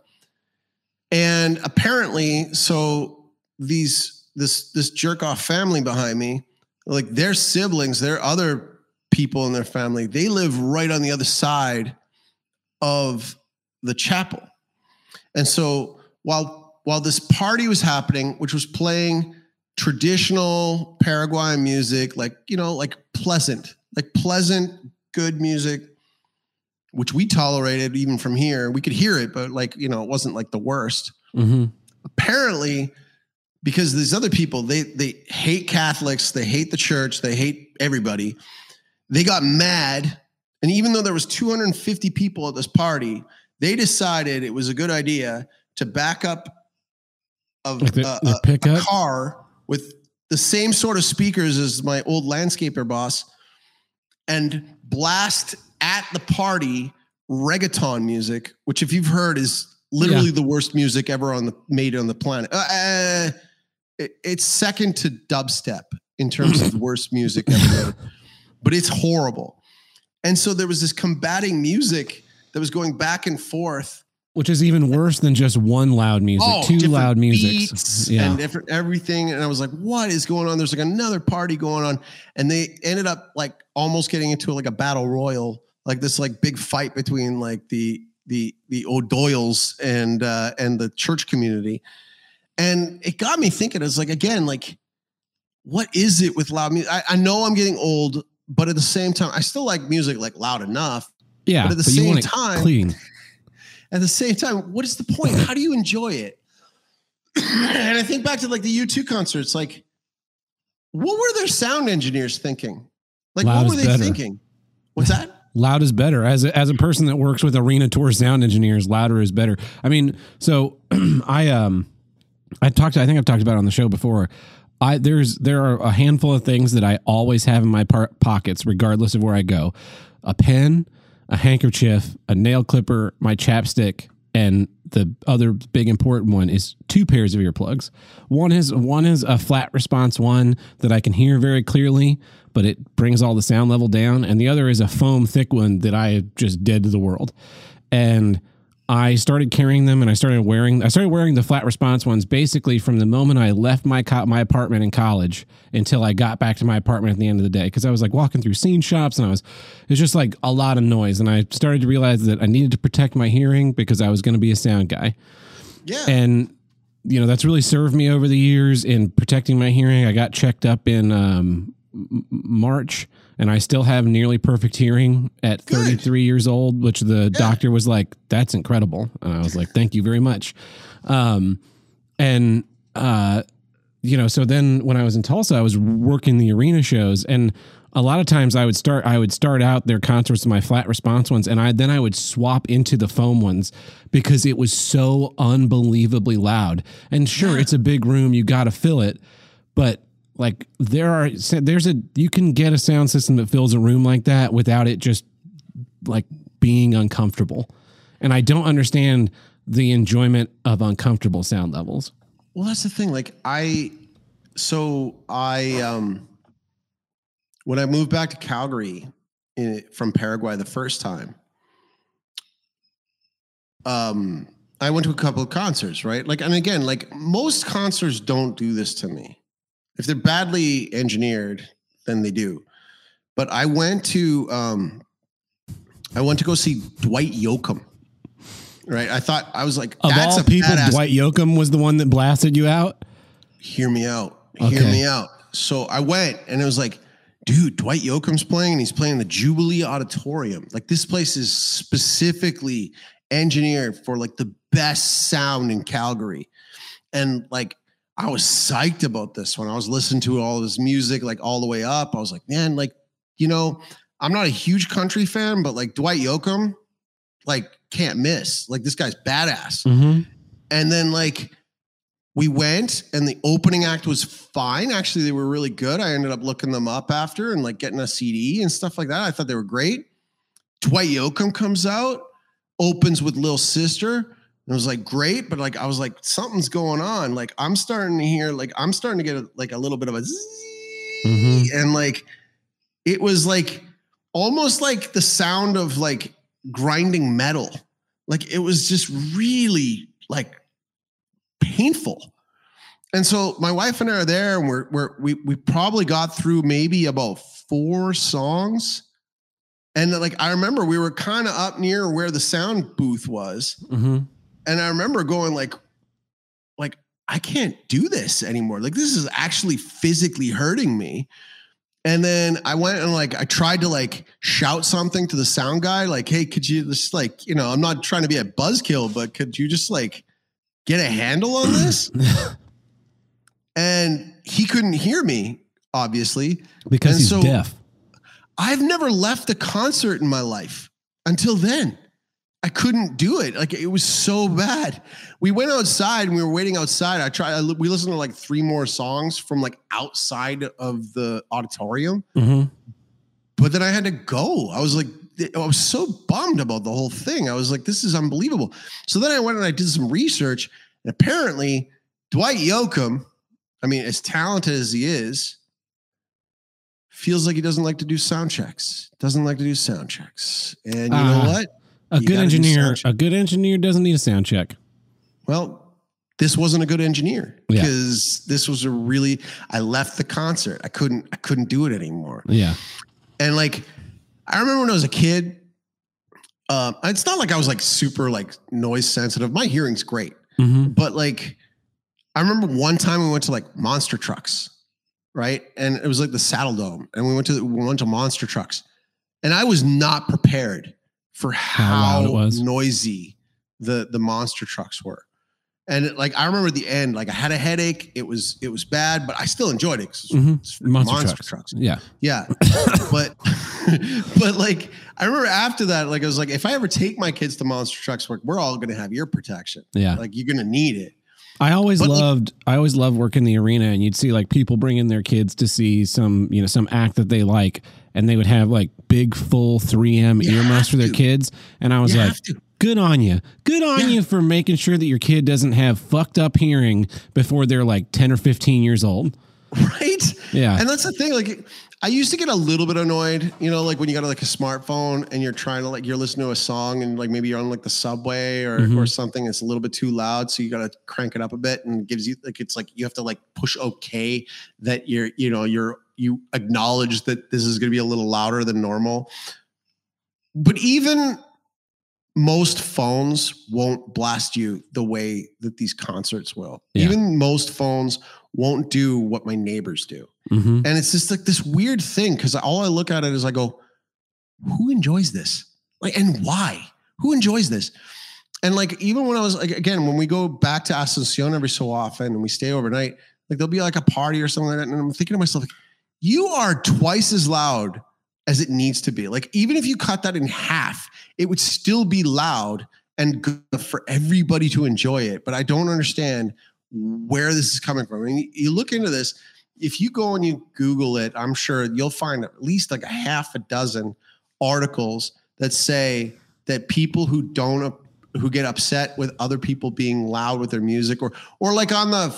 B: And apparently, so these this this jerk off family behind me, like their siblings, their other people in their family, they live right on the other side of the chapel. And so while while this party was happening, which was playing traditional Paraguayan music, like, you know, like pleasant, like pleasant, good music, which we tolerated even from here. We could hear it, but like, you know, it wasn't like the worst.
A: Mm-hmm.
B: Apparently, because these other people, they they hate Catholics, they hate the church, they hate everybody. They got mad. And even though there was two hundred fifty people at this party, they decided it was a good idea to back up of
A: like the,
B: uh,
A: the
B: a, a car with the same sort of speakers as my old landscaper boss and blast at the party reggaeton music, which if you've heard is literally yeah. the worst music ever on the made on the planet. Uh, it, it's second to dubstep in terms of the worst music ever made, but it's horrible. And so there was this combating music that was going back and forth,
A: which is even worse than just one loud music,
B: oh,
A: two loud music,
B: yeah. and different everything. And I was like, what is going on? There's like another party going on. And they ended up like almost getting into like a battle royal, like this like big fight between like the the the O'Doyles and uh, and the church community. And it got me thinking, it's like, again, like, what is it with loud music? I, I know I'm getting old, but at the same time, I still like music like loud enough.
A: Yeah.
B: But at the but same time,
A: clean.
B: At the same time, what is the point? How do you enjoy it? And I think back to like the U two concerts, like, what were their sound engineers thinking? Like, loud what were they better. thinking? What's that?
A: Loud is better. As a, as a person that works with Arena Tour sound engineers, louder is better. I mean, so I um I talked. I think I've talked about it on the show before. I there's there are a handful of things that I always have in my par- pockets, regardless of where I go: a pen, a handkerchief, a nail clipper, my chapstick, and the other big important one is two pairs of earplugs. One is one is a flat response one that I can hear very clearly, but it brings all the sound level down. And the other is a foam thick one that I just dead to the world. And I started carrying them and I started wearing I started wearing the flat response ones basically from the moment I left my co- my apartment in college until I got back to my apartment at the end of the day, because I was like walking through scene shops and I was it was just like a lot of noise, and I started to realize that I needed to protect my hearing because I was going to be a sound guy.
B: Yeah.
A: And you know, that's really served me over the years in protecting my hearing. I got checked up in um, March, and I still have nearly perfect hearing at
B: Good.
A: thirty-three years old, which the
B: Yeah.
A: doctor was like, that's incredible. And I was like, thank you very much. Um, and, uh, you know, so then when I was in Tulsa, I was working the arena shows, and a lot of times I would start, I would start out their concerts with my flat response ones, and I, then I would swap into the foam ones because it was so unbelievably loud. And sure,
B: Yeah.
A: it's a big room, you got to fill it, but like there are, there's a, you can get a sound system that fills a room like that without it just like being uncomfortable. And I don't understand the enjoyment of uncomfortable sound levels.
B: Well, that's the thing. Like I, so I, um, when I moved back to Calgary in, from Paraguay the first time, um, I went to a couple of concerts, right? Like, and again, like most concerts don't do this to me. If they're badly engineered, then they do. But I went to, um, I went to go see Dwight Yoakam. Right, I thought I was like,
A: of
B: that's
A: all
B: a
A: people,
B: badass.
A: Dwight Yoakam was the one that blasted you out.
B: Hear me out.
A: Okay.
B: Hear me out. So I went, and it was like, dude, Dwight Yoakam's playing, and he's playing the Jubilee Auditorium. Like this place is specifically engineered for like the best sound in Calgary. And like, I was psyched about this when I was listening to all this music, like all the way up. I was like, man, like, you know, I'm not a huge country fan, but like Dwight Yoakam, like can't miss. Like this guy's badass.
A: Mm-hmm.
B: And then like we went, and the opening act was fine. Actually, they were really good. I ended up looking them up after and like getting a C D and stuff like that. I thought they were great. Dwight Yoakam comes out, opens with Lil Sister. It was like great, but like I was like, something's going on. Like I'm starting to hear, like I'm starting to get a, like a little bit of a zzz,
A: Mm-hmm.
B: and like it was like almost like the sound of like grinding metal. Like it was just really like painful. And so my wife and I are there, and we're, we're we we probably got through maybe about four songs. And like I remember we were kind of up near where the sound booth was.
A: Mm-hmm.
B: And I remember going like, like, I can't do this anymore. Like this is actually physically hurting me. And then I went and like, I tried to like shout something to the sound guy. Like, hey, could you just like, you know, I'm not trying to be a buzzkill, but could you just like get a handle on this? And he couldn't hear me, obviously.
A: Because
B: And
A: he's
B: so
A: deaf.
B: I've never left a concert in my life until then. I couldn't do it. Like it was so bad. We went outside and we were waiting outside. I tried, I, we listened to like three more songs from like outside of the auditorium,
A: Mm-hmm.
B: but then I had to go. I was like, I was so bummed about the whole thing. I was like, this is unbelievable. So then I went and I did some research, and apparently Dwight Yoakam, I mean, as talented as he is, feels like he doesn't like to do sound checks, doesn't like to do sound checks. And you
A: Uh,
B: know what?
A: A
B: You
A: good
B: gotta do
A: engineer,
B: sound check.
A: a good engineer doesn't need a sound check.
B: Well, this wasn't a good engineer
A: Yeah.
B: because this was a really, I left the concert. I couldn't, I couldn't do it anymore.
A: Yeah.
B: And like, I remember when I was a kid, um, it's not like I was like super like noise sensitive. My hearing's great,
A: Mm-hmm.
B: but like, I remember one time we went to like Monster Trucks, right? And it was like the Saddle Dome, and we went to we went to Monster Trucks, and I was not prepared for
A: How
B: how,
A: loud it was.
B: noisy the the Monster Trucks were. And it, like I remember the end, like I had a headache. It was it was bad, but I still enjoyed it. 'Cause it's,
A: Mhm.
B: it's
A: Monster
B: Monster,
A: Trucks.
B: Trucks.
A: Yeah.
B: Yeah. but but like I remember after that, like I was like, if I ever take my kids to Monster Trucks, like we're all gonna have ear protection.
A: Yeah.
B: Like you're gonna need it.
A: I always
B: But, like-
A: loved I always loved working the arena, and you'd see like people bringing their kids to see some, you know, some act that they like, and they would have like big full three M
B: You
A: earmuffs
B: have
A: for their
B: to.
A: kids. And I was
B: You
A: like,
B: have to.
A: good on you. Good on
B: Yeah.
A: you for making sure that your kid doesn't have fucked up hearing before they're like ten or fifteen years old.
B: Right?
A: Yeah.
B: And that's the thing. Like, I used to get a little bit annoyed, you know, like when you got like a smartphone and you're trying to like, you're listening to a song and like maybe you're on like the subway or, mm-hmm. or something. It's a little bit too loud. So you got to crank it up a bit, and it gives you like, it's like, you have to like push okay that you're, you know, you're, you acknowledge that this is going to be a little louder than normal. But even most phones won't blast you the way that these concerts will. Yeah. Even most phones won't do what my neighbors do. Mm-hmm. And it's just like this weird thing, because all I look at it is I go, who enjoys this? Like, and why? Who enjoys this? And like, even when I was like, again, when we go back to Asuncion every so often and we stay overnight, like there'll be like a party or something like that. And I'm thinking to myself, like, you are twice as loud as it needs to be. Like, even if you cut that in half, it would still be loud and good for everybody to enjoy it. But I don't understand where this is coming from. I mean, you look into this, if you go and you Google it, I'm sure you'll find at least like a half a dozen articles that say that people who don't, who get upset with other people being loud with their music, or, or like on the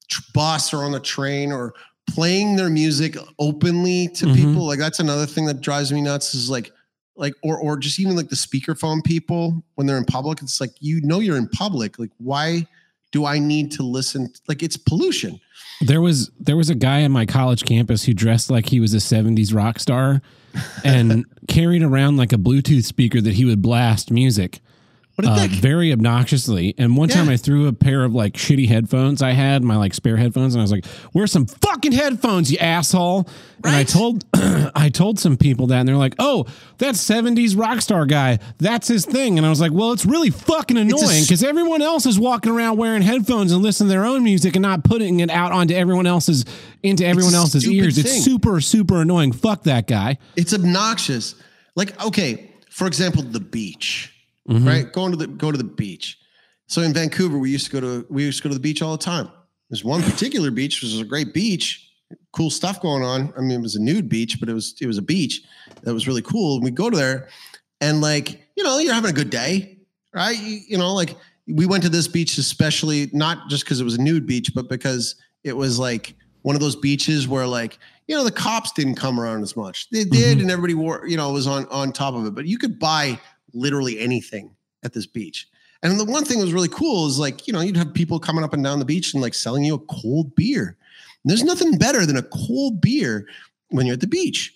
B: bus or on the train, or playing their music openly to mm-hmm. people. Like, that's another thing that drives me nuts, is like, like, or, or just even like the speakerphone people when they're in public. It's like, you know, you're in public. Like, why do I need to listen? Like, it's pollution.
A: There was, there was a guy on my college campus who dressed like he was a seventies rock star and carried around like a Bluetooth speaker that he would blast music. Uh, very obnoxiously. And one yeah. time I threw a pair of like shitty headphones I had, my like spare headphones, and I was like, "Where's some fucking headphones, you asshole?" Right. And I told I told some people that, and they're like, "Oh, that seventies rock star guy, that's his thing." And I was like, "Well, it's really fucking annoying because everyone else is walking around wearing headphones and listening to their own music and not putting it out onto everyone else's into everyone else's ears. Thing. It's super super annoying. Fuck that guy.
B: It's obnoxious. Like, okay, for example, the beach. Mm-hmm. Right, going to the go to the beach. So in Vancouver, we used to go to we used to go to the beach all the time. There's one particular beach, which was a great beach, cool stuff going on. I mean, it was a nude beach, but it was it was a beach that was really cool. And we go to there, and like, you know, you're having a good day, right? You, you know, like, we went to this beach especially not just because it was a nude beach, but because it was like one of those beaches where, like, you know, the cops didn't come around as much. They did, mm-hmm. and everybody wore, you know, was on on top of it. But you could buy literally anything at this beach. And the one thing that was really cool is, like, you know, you'd have people coming up and down the beach and like selling you a cold beer. And there's nothing better than a cold beer when you're at the beach.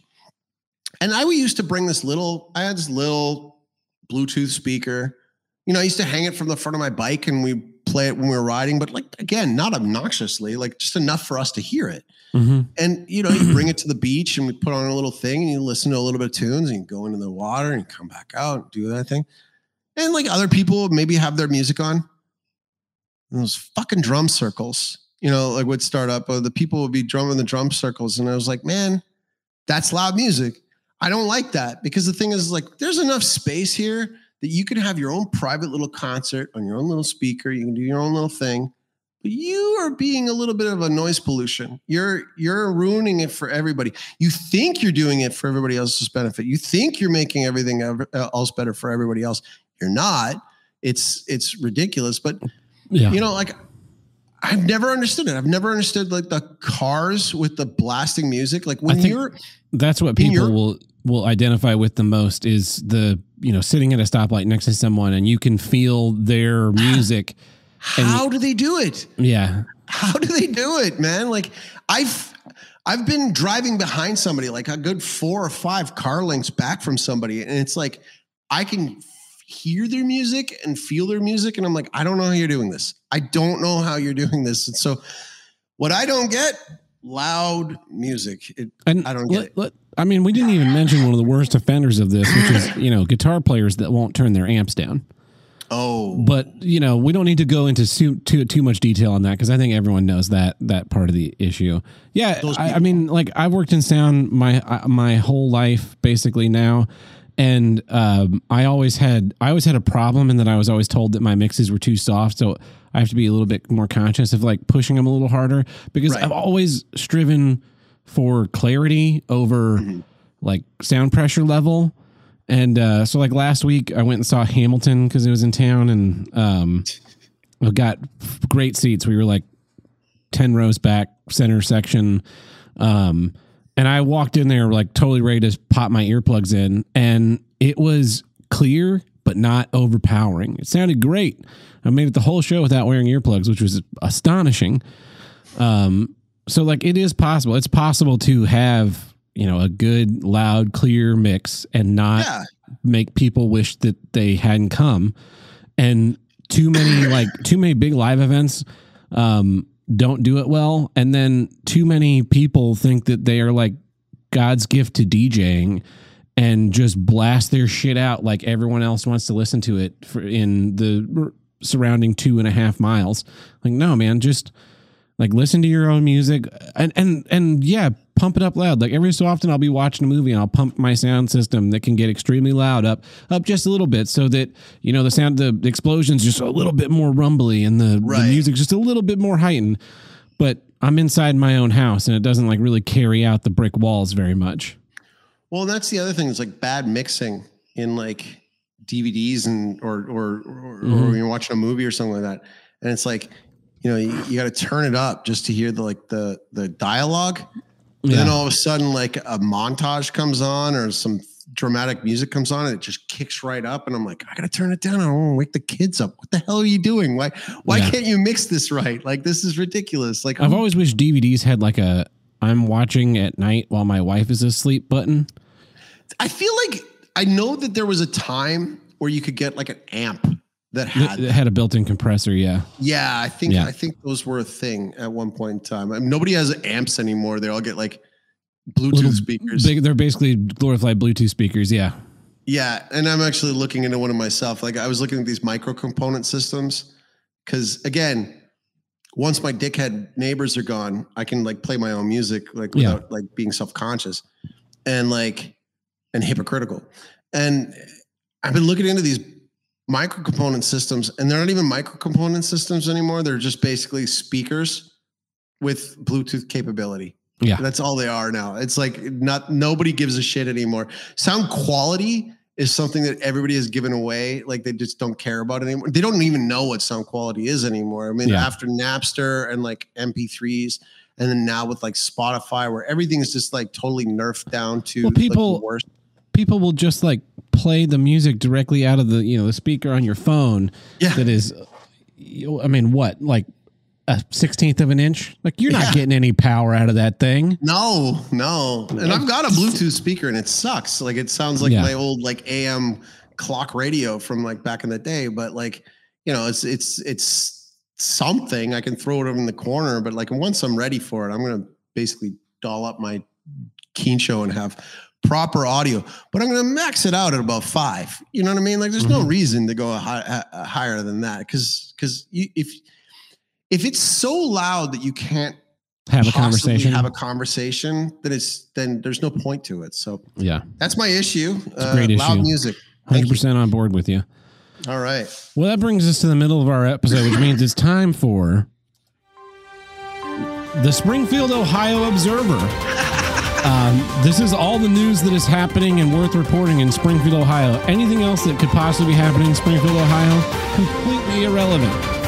B: And I used to bring this little, I had this little Bluetooth speaker. You know, I used to hang it from the front of my bike and we play it when we were riding, but like, again, not obnoxiously, like just enough for us to hear it. Mm-hmm. And, you know, you bring it to the beach and we put on a little thing and you listen to a little bit of tunes and you go into the water and you come back out and do that thing. And like, other people maybe have their music on. And those fucking drum circles, you know, like would start up, or the people would be drumming the drum circles. And I was like, man, that's loud music. I don't like that, because the thing is, like, there's enough space here that you can have your own private little concert on your own little speaker. You can do your own little thing. But you are being a little bit of a noise pollution. You're you're ruining it for everybody. You think you're doing it for everybody else's benefit. You think you're making everything else better for everybody else. You're not. It's it's ridiculous. But yeah. you know, like, I've never understood it. I've never understood like the cars with the blasting music. Like, when you're
A: that's what people will will identify with the most, is the, you know, sitting at a stoplight next to someone and you can feel their music.
B: How do they do it?
A: Yeah.
B: How do they do it, man? Like, I've I've been driving behind somebody, like a good four or five car lengths back from somebody, and it's like, I can hear their music and feel their music, and I'm like, I don't know how you're doing this. I don't know how you're doing this. And so what I don't get, loud music. It, and I don't get
A: let,
B: it.
A: Let, I mean, we didn't even mention one of the worst offenders of this, which is, you know, guitar players that won't turn their amps down.
B: Oh,
A: but you know, we don't need to go into too too, too much detail on that, because I think everyone knows that that part of the issue. Yeah, I, I mean, like, I've worked in sound my my whole life basically now, and um, I always had I always had a problem in that I was always told that my mixes were too soft, so I have to be a little bit more conscious of like pushing them a little harder, because right. I've always striven for clarity over mm-hmm. like sound pressure level. And uh, so, like, last week, I went and saw Hamilton because it was in town, and um, we got great seats. We were like ten rows back, center section. Um, and I walked in there like totally ready to pop my earplugs in, and it was clear, but not overpowering. It sounded great. I made it the whole show without wearing earplugs, which was astonishing. Um, so like it is possible. It's possible to have, you know, a good, loud, clear mix and not yeah. make people wish that they hadn't come. And too many, like too many big live events, um, don't do it well. And then too many people think that they are like God's gift to DJing and just blast their shit out like everyone else wants to listen to it for in the surrounding two and a half miles. Like, no, man, just like listen to your own music and, and, and yeah, pump it up loud. Like every so often I'll be watching a movie and I'll pump my sound system that can get extremely loud up, up just a little bit so that, you know, the sound, the explosion's just a little bit more rumbly and the, right. the music's just a little bit more heightened, but I'm inside my own house and it doesn't like really carry out the brick walls very much.
B: Well, that's the other thing is like bad mixing in like D V Ds and, or, or, or, mm-hmm. or when you're watching a movie or something like that. And it's like, you know, you, you got to turn it up just to hear the, like the, the dialogue. Yeah. Then all of a sudden, like a montage comes on or some dramatic music comes on and it just kicks right up. And I'm like, I got to turn it down. I don't want to wake the kids up. What the hell are you doing? Why, why yeah. can't you mix this right? Like, this is ridiculous. Like,
A: I've always wished D V Ds had like a, I'm watching at night while my wife is asleep button.
B: I feel like I know that there was a time where you could get like an amp that had
A: it had a built-in compressor. Yeah.
B: Yeah. I think, yeah. I think those were a thing at one point in time. I mean, nobody has amps anymore. They all get like Bluetooth Little speakers.
A: Big, they're basically glorified Bluetooth speakers. Yeah.
B: Yeah. And I'm actually looking into one of myself. Like I was looking at these micro component systems. Cause again, once my dickhead neighbors are gone, I can like play my own music, like without yeah. like being self-conscious and like, and hypocritical. And I've been looking into these micro component systems and they're not even micro component systems anymore. They're just basically speakers with Bluetooth capability.
A: Yeah.
B: That's all they are now. It's like not, nobody gives a shit anymore. Sound quality is something that everybody has given away. Like they just don't care about it anymore. They don't even know what sound quality is anymore. I mean, yeah. after Napster and like M P threes and then now with like Spotify where everything is just like totally nerfed down to
A: well, people,
B: like the worst.
A: People will just like play the music directly out of the, you know, the speaker on your phone.
B: Yeah.
A: That is, I mean, what, like a sixteenth of an inch? Like you're not yeah. getting any power out of that thing.
B: No, no. And I've got a Bluetooth speaker and it sucks. Like it sounds like yeah. my old like A M clock radio from like back in the day. But like, you know, it's, it's, it's something I can throw it over in the corner, but like once I'm ready for it, I'm going to basically doll up my Keen Show and have proper audio, but I'm going to max it out at about five. You know what I mean? Like there's mm-hmm. no reason to go high, uh, higher than that. Cause, cause you, if, if it's so loud that you can't
A: have a conversation,
B: have a conversation, then it's, then there's no point to it. So
A: yeah,
B: that's my issue.
A: It's a great
B: uh,
A: issue.
B: Loud music.
A: one hundred percent on board with you.
B: All right.
A: Well, that brings us to the middle of our episode, which means it's time for the Springfield, Ohio Observer. Um, this is all the news that is happening and worth reporting in Springfield, Ohio. Anything else that could possibly be happening in Springfield, Ohio, completely irrelevant.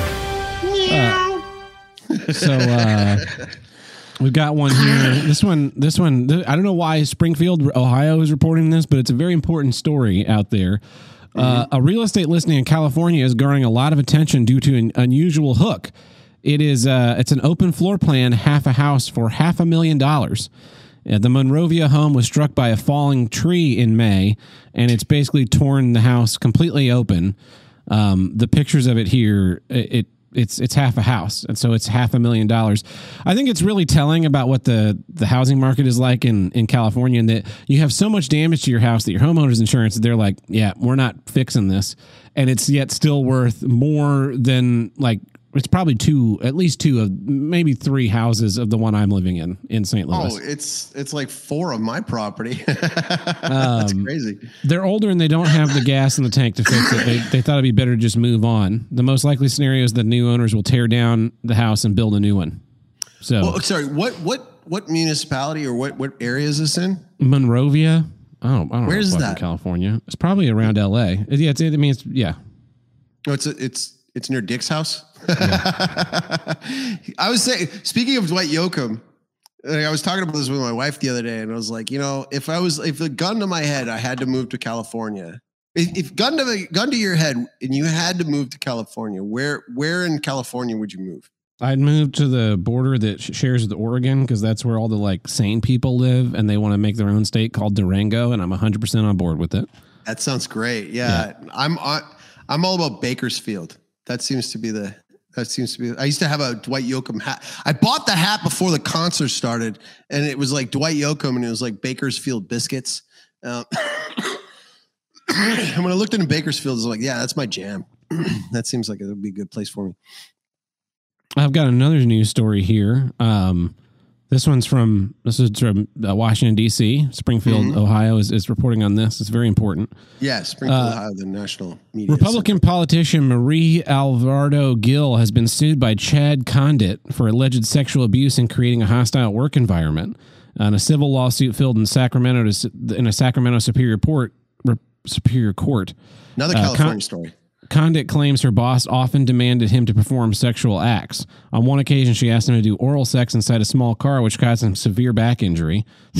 A: Uh, so uh, we've got one here. This one, this one. Th- I don't know why Springfield, Ohio, is reporting this, but it's a very important story out there. Uh, a real estate listing in California is garnering a lot of attention due to an unusual hook. It is uh, it's an open floor plan, half a house for half a million dollars. Uh, the Monrovia home was struck by a falling tree in May, and it's basically torn the house completely open. Um, the pictures of it here, it, it it's it's half a house, and so it's half a million dollars. I think it's really telling about what the, the housing market is like in, in California, and that you have so much damage to your house that your homeowner's insurance, they're like, yeah, we're not fixing this, and it's yet still worth more than like. It's probably two, at least two of maybe three houses of the one I'm living in in Saint Louis.
B: Oh, it's it's like four of my property. That's um, crazy.
A: They're older and they don't have the gas in the tank to fix it. They they thought it'd be better to just move on. The most likely scenario is that new owners will tear down the house and build a new one. So,
B: well, sorry, what what what municipality or what what area is this in?
A: Monrovia. Oh, I don't know.
B: Where's that?
A: California. It's probably around L A. Yeah, it's, I mean, it's yeah.
B: No, it's it's it's near Dick's house. Yeah. I was saying, speaking of Dwight Yoakam, I was talking about this with my wife the other day, and I was like, you know, if I was, if a gun to my head, I had to move to California. If, if gun to the gun to your head, and you had to move to California, where where in California would you move?
A: I'd move to the border that shares with Oregon because that's where all the like sane people live, and they want to make their own state called Durango, and I'm one hundred percent on board with it.
B: That sounds great. Yeah, yeah. I'm I'm all about Bakersfield. That seems to be the that seems to be. I used to have a Dwight Yoakam hat. I bought the hat before the concert started, and it was like Dwight Yoakam, and it was like Bakersfield biscuits. Um, and when I looked into Bakersfield, I was like, yeah, that's my jam. That seems like it would be a good place for me.
A: I've got another news story here. Um, this one's from this is from uh, Washington D C. Springfield, mm-hmm. Ohio is, is reporting on this. It's very important.
B: Yeah, Springfield, uh, Ohio, the national media.
A: Republican center. Politician Marie Alvarado Gil has been sued by Chad Condit for alleged sexual abuse and creating a hostile work environment. Uh, in a civil lawsuit filed in Sacramento to, in a Sacramento Superior Court. Superior Court.
B: Another California uh, Con- story.
A: Condit claims her boss often demanded him to perform sexual acts. On one occasion, she asked him to do oral sex inside a small car, which caused him severe back injury.
B: See,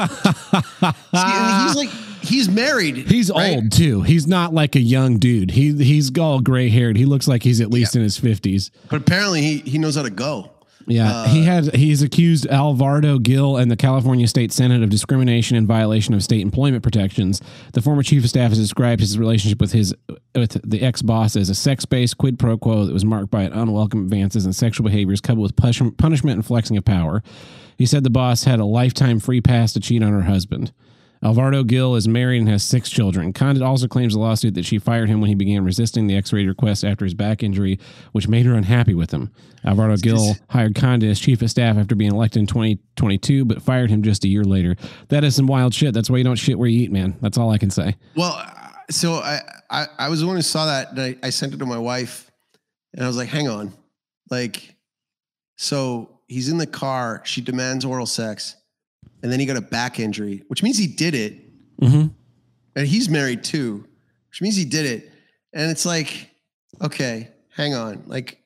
B: he's like, he's married.
A: He's right? old too. He's not like a young dude. He he's all gray haired. He looks like he's at least yeah. in his fifties.
B: But apparently, he he knows how to go.
A: Yeah, uh, he had he's accused Alvarado Gil and the California State Senate of discrimination and violation of state employment protections. The former chief of staff has described his relationship with his with the ex-boss as a sex-based quid pro quo that was marked by unwelcome advances in sexual behaviors coupled with push, punishment and flexing of power. He said the boss had a lifetime free pass to cheat on her husband. Alvarado Gil is married and has six children. Condit also claims the lawsuit that she fired him when he began resisting the X-rated request after his back injury, which made her unhappy with him. Alvarado Gil hired Condit as chief of staff after being elected in twenty twenty-two, but fired him just a year later. That is some wild shit. That's why you don't shit where you eat, man. That's all I can say.
B: Well, so I, I, I was the one who saw that, and I, I sent it to my wife, and I was like, hang on. Like, so he's in the car. She demands oral sex. And then he got a back injury, which means he did it.
A: Mm-hmm.
B: And he's married too, which means he did it. And it's like, okay, hang on. Like,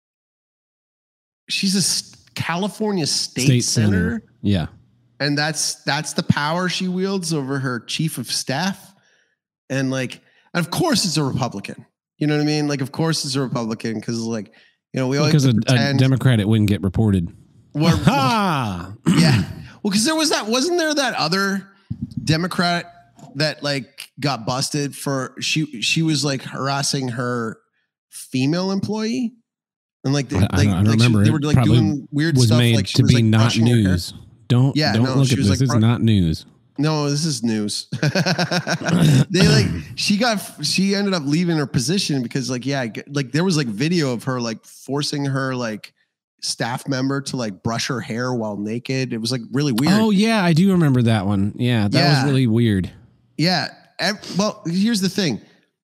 B: she's a California state, state senator. senator.
A: Yeah.
B: And that's that's the power she wields over her chief of staff. And like, and of course it's a Republican. You know what I mean? Like, of course it's a Republican because like, you know, we always
A: because a, a Democrat it wouldn't get reported.
B: We're, well, yeah. Well, because there was that, wasn't there that other Democrat that like got busted for she she was like harassing her female employee, and like they,
A: I,
B: like,
A: I don't, I don't
B: like
A: remember.
B: She, they were like doing weird
A: was
B: stuff.
A: Made
B: like she
A: to
B: was,
A: be
B: like,
A: not news. Don't yeah, don't
B: no,
A: look at this.
B: Like,
A: This is not news.
B: No, this is news. They like she got she ended up leaving her position because like yeah like there was like video of her like forcing her like staff member to like brush her hair while naked. It was like really weird.
A: Oh yeah, I do remember that one. Yeah, that yeah. was really weird.
B: Yeah. Well, here's the thing.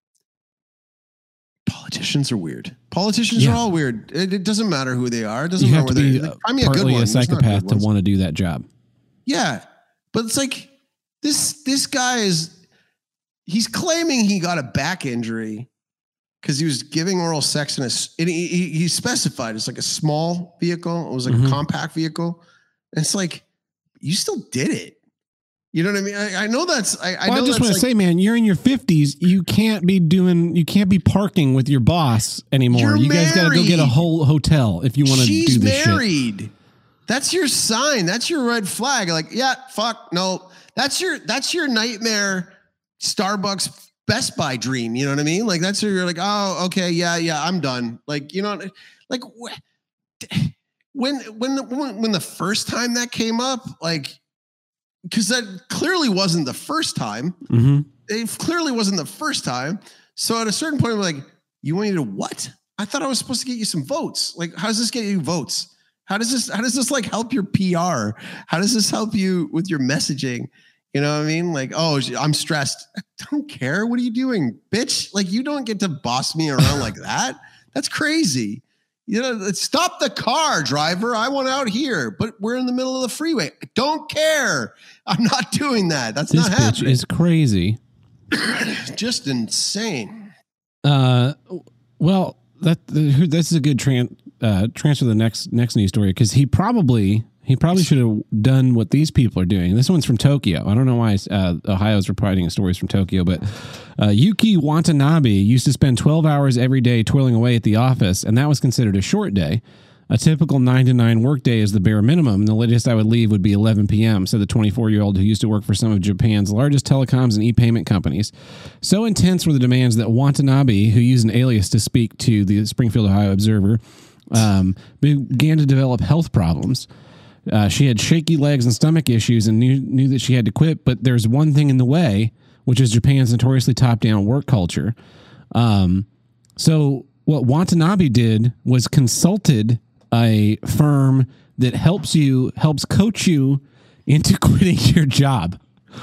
B: Politicians are weird. Politicians yeah. are all weird. It, it doesn't matter who they are. It doesn't
A: you
B: matter
A: have to be
B: like,
A: I mean, partly a, good a psychopath to want to do that job.
B: Yeah, but it's like this. This guy is. He's claiming he got a back injury because he was giving oral sex in a. And he, he, he specified it's like a small vehicle. It was like mm-hmm. a compact vehicle. And it's like you still did it. You know what I mean? I, I know that's. I, I,
A: well,
B: know
A: I just want to
B: like,
A: say, man, you're in your fifties. You can't be doing. You can't be parking with your boss anymore. You guys got to go get a whole hotel if you want to do this
B: married.
A: shit.
B: That's your sign. That's your red flag. Like, yeah, fuck, no. That's your. That's your nightmare. Starbucks, Best Buy dream. You know what I mean? Like that's where you're like, oh, okay, yeah, yeah, I'm done. Like, you know, like when when the, when, when the first time that came up, like. Because that clearly wasn't the first time.
A: Mm-hmm.
B: It clearly wasn't the first time. So at a certain point, I'm like, you want me to what? I thought I was supposed to get you some votes. Like, how does this get you votes? How does this, how does this like help your P R? How does this help you with your messaging? You know what I mean? Like, oh, I'm stressed. I don't care. What are you doing, bitch? Like, you don't get to boss me around like that. That's crazy. You know, stop the car, driver. I want out here, but we're in the middle of the freeway. I don't care. I'm not doing that. That's
A: this
B: not
A: bitch
B: happening.
A: Is crazy.
B: Just insane.
A: Uh, well, that this is a good tran- uh, transfer to the next next news story because he probably he probably should have done what these people are doing. This one's from Tokyo. I don't know why uh, Ohio's reporting stories from Tokyo, but uh, Yuki Watanabe used to spend twelve hours every day toiling away at the office, and that was considered a short day. A typical nine to nine workday is the bare minimum, and the latest I would leave would be eleven p.m., said the twenty-four-year-old who used to work for some of Japan's largest telecoms and e-payment companies. So intense were the demands that Watanabe, who used an alias to speak to the Springfield, Ohio Observer, um, began to develop health problems. Uh, she had shaky legs and stomach issues and knew, knew that she had to quit, but there's one thing in the way, which is Japan's notoriously top-down work culture. Um, so what Watanabe did was consulted a firm that helps you, helps coach you into quitting your job.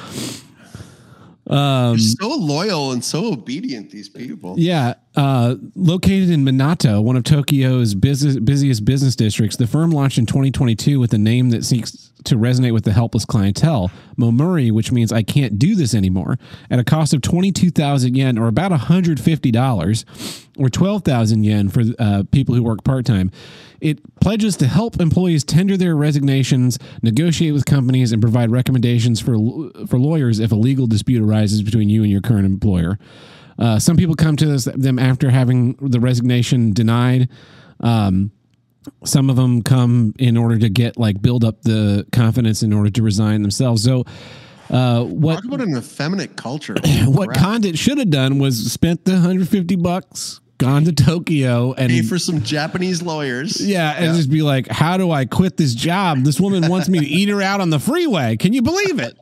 A: Um,
B: They're so loyal and so obedient, these people.
A: Yeah. Uh, located in Minato, one of Tokyo's business, busiest business districts, the firm launched in twenty twenty-two with a name that seeks to resonate with the helpless clientele, Momuri, which means I can't do this anymore, at a cost of twenty-two thousand yen, or about one hundred fifty dollars, or twelve thousand yen for uh, people who work part-time. It pledges to help employees tender their resignations, negotiate with companies, and provide recommendations for for lawyers if a legal dispute arises between you and your current employer. Uh, some people come to this, them after having the resignation denied. Um, some of them come in order to get like build up the confidence in order to resign themselves. So, uh, what
B: talk about an effeminate culture?
A: What Condit should have done was spent the one hundred fifty bucks, gone to Tokyo, and
B: pay for some Japanese lawyers.
A: Yeah, and yeah. just be like, "How do I quit this job? This woman wants me to eat her out on the freeway. Can you believe it?"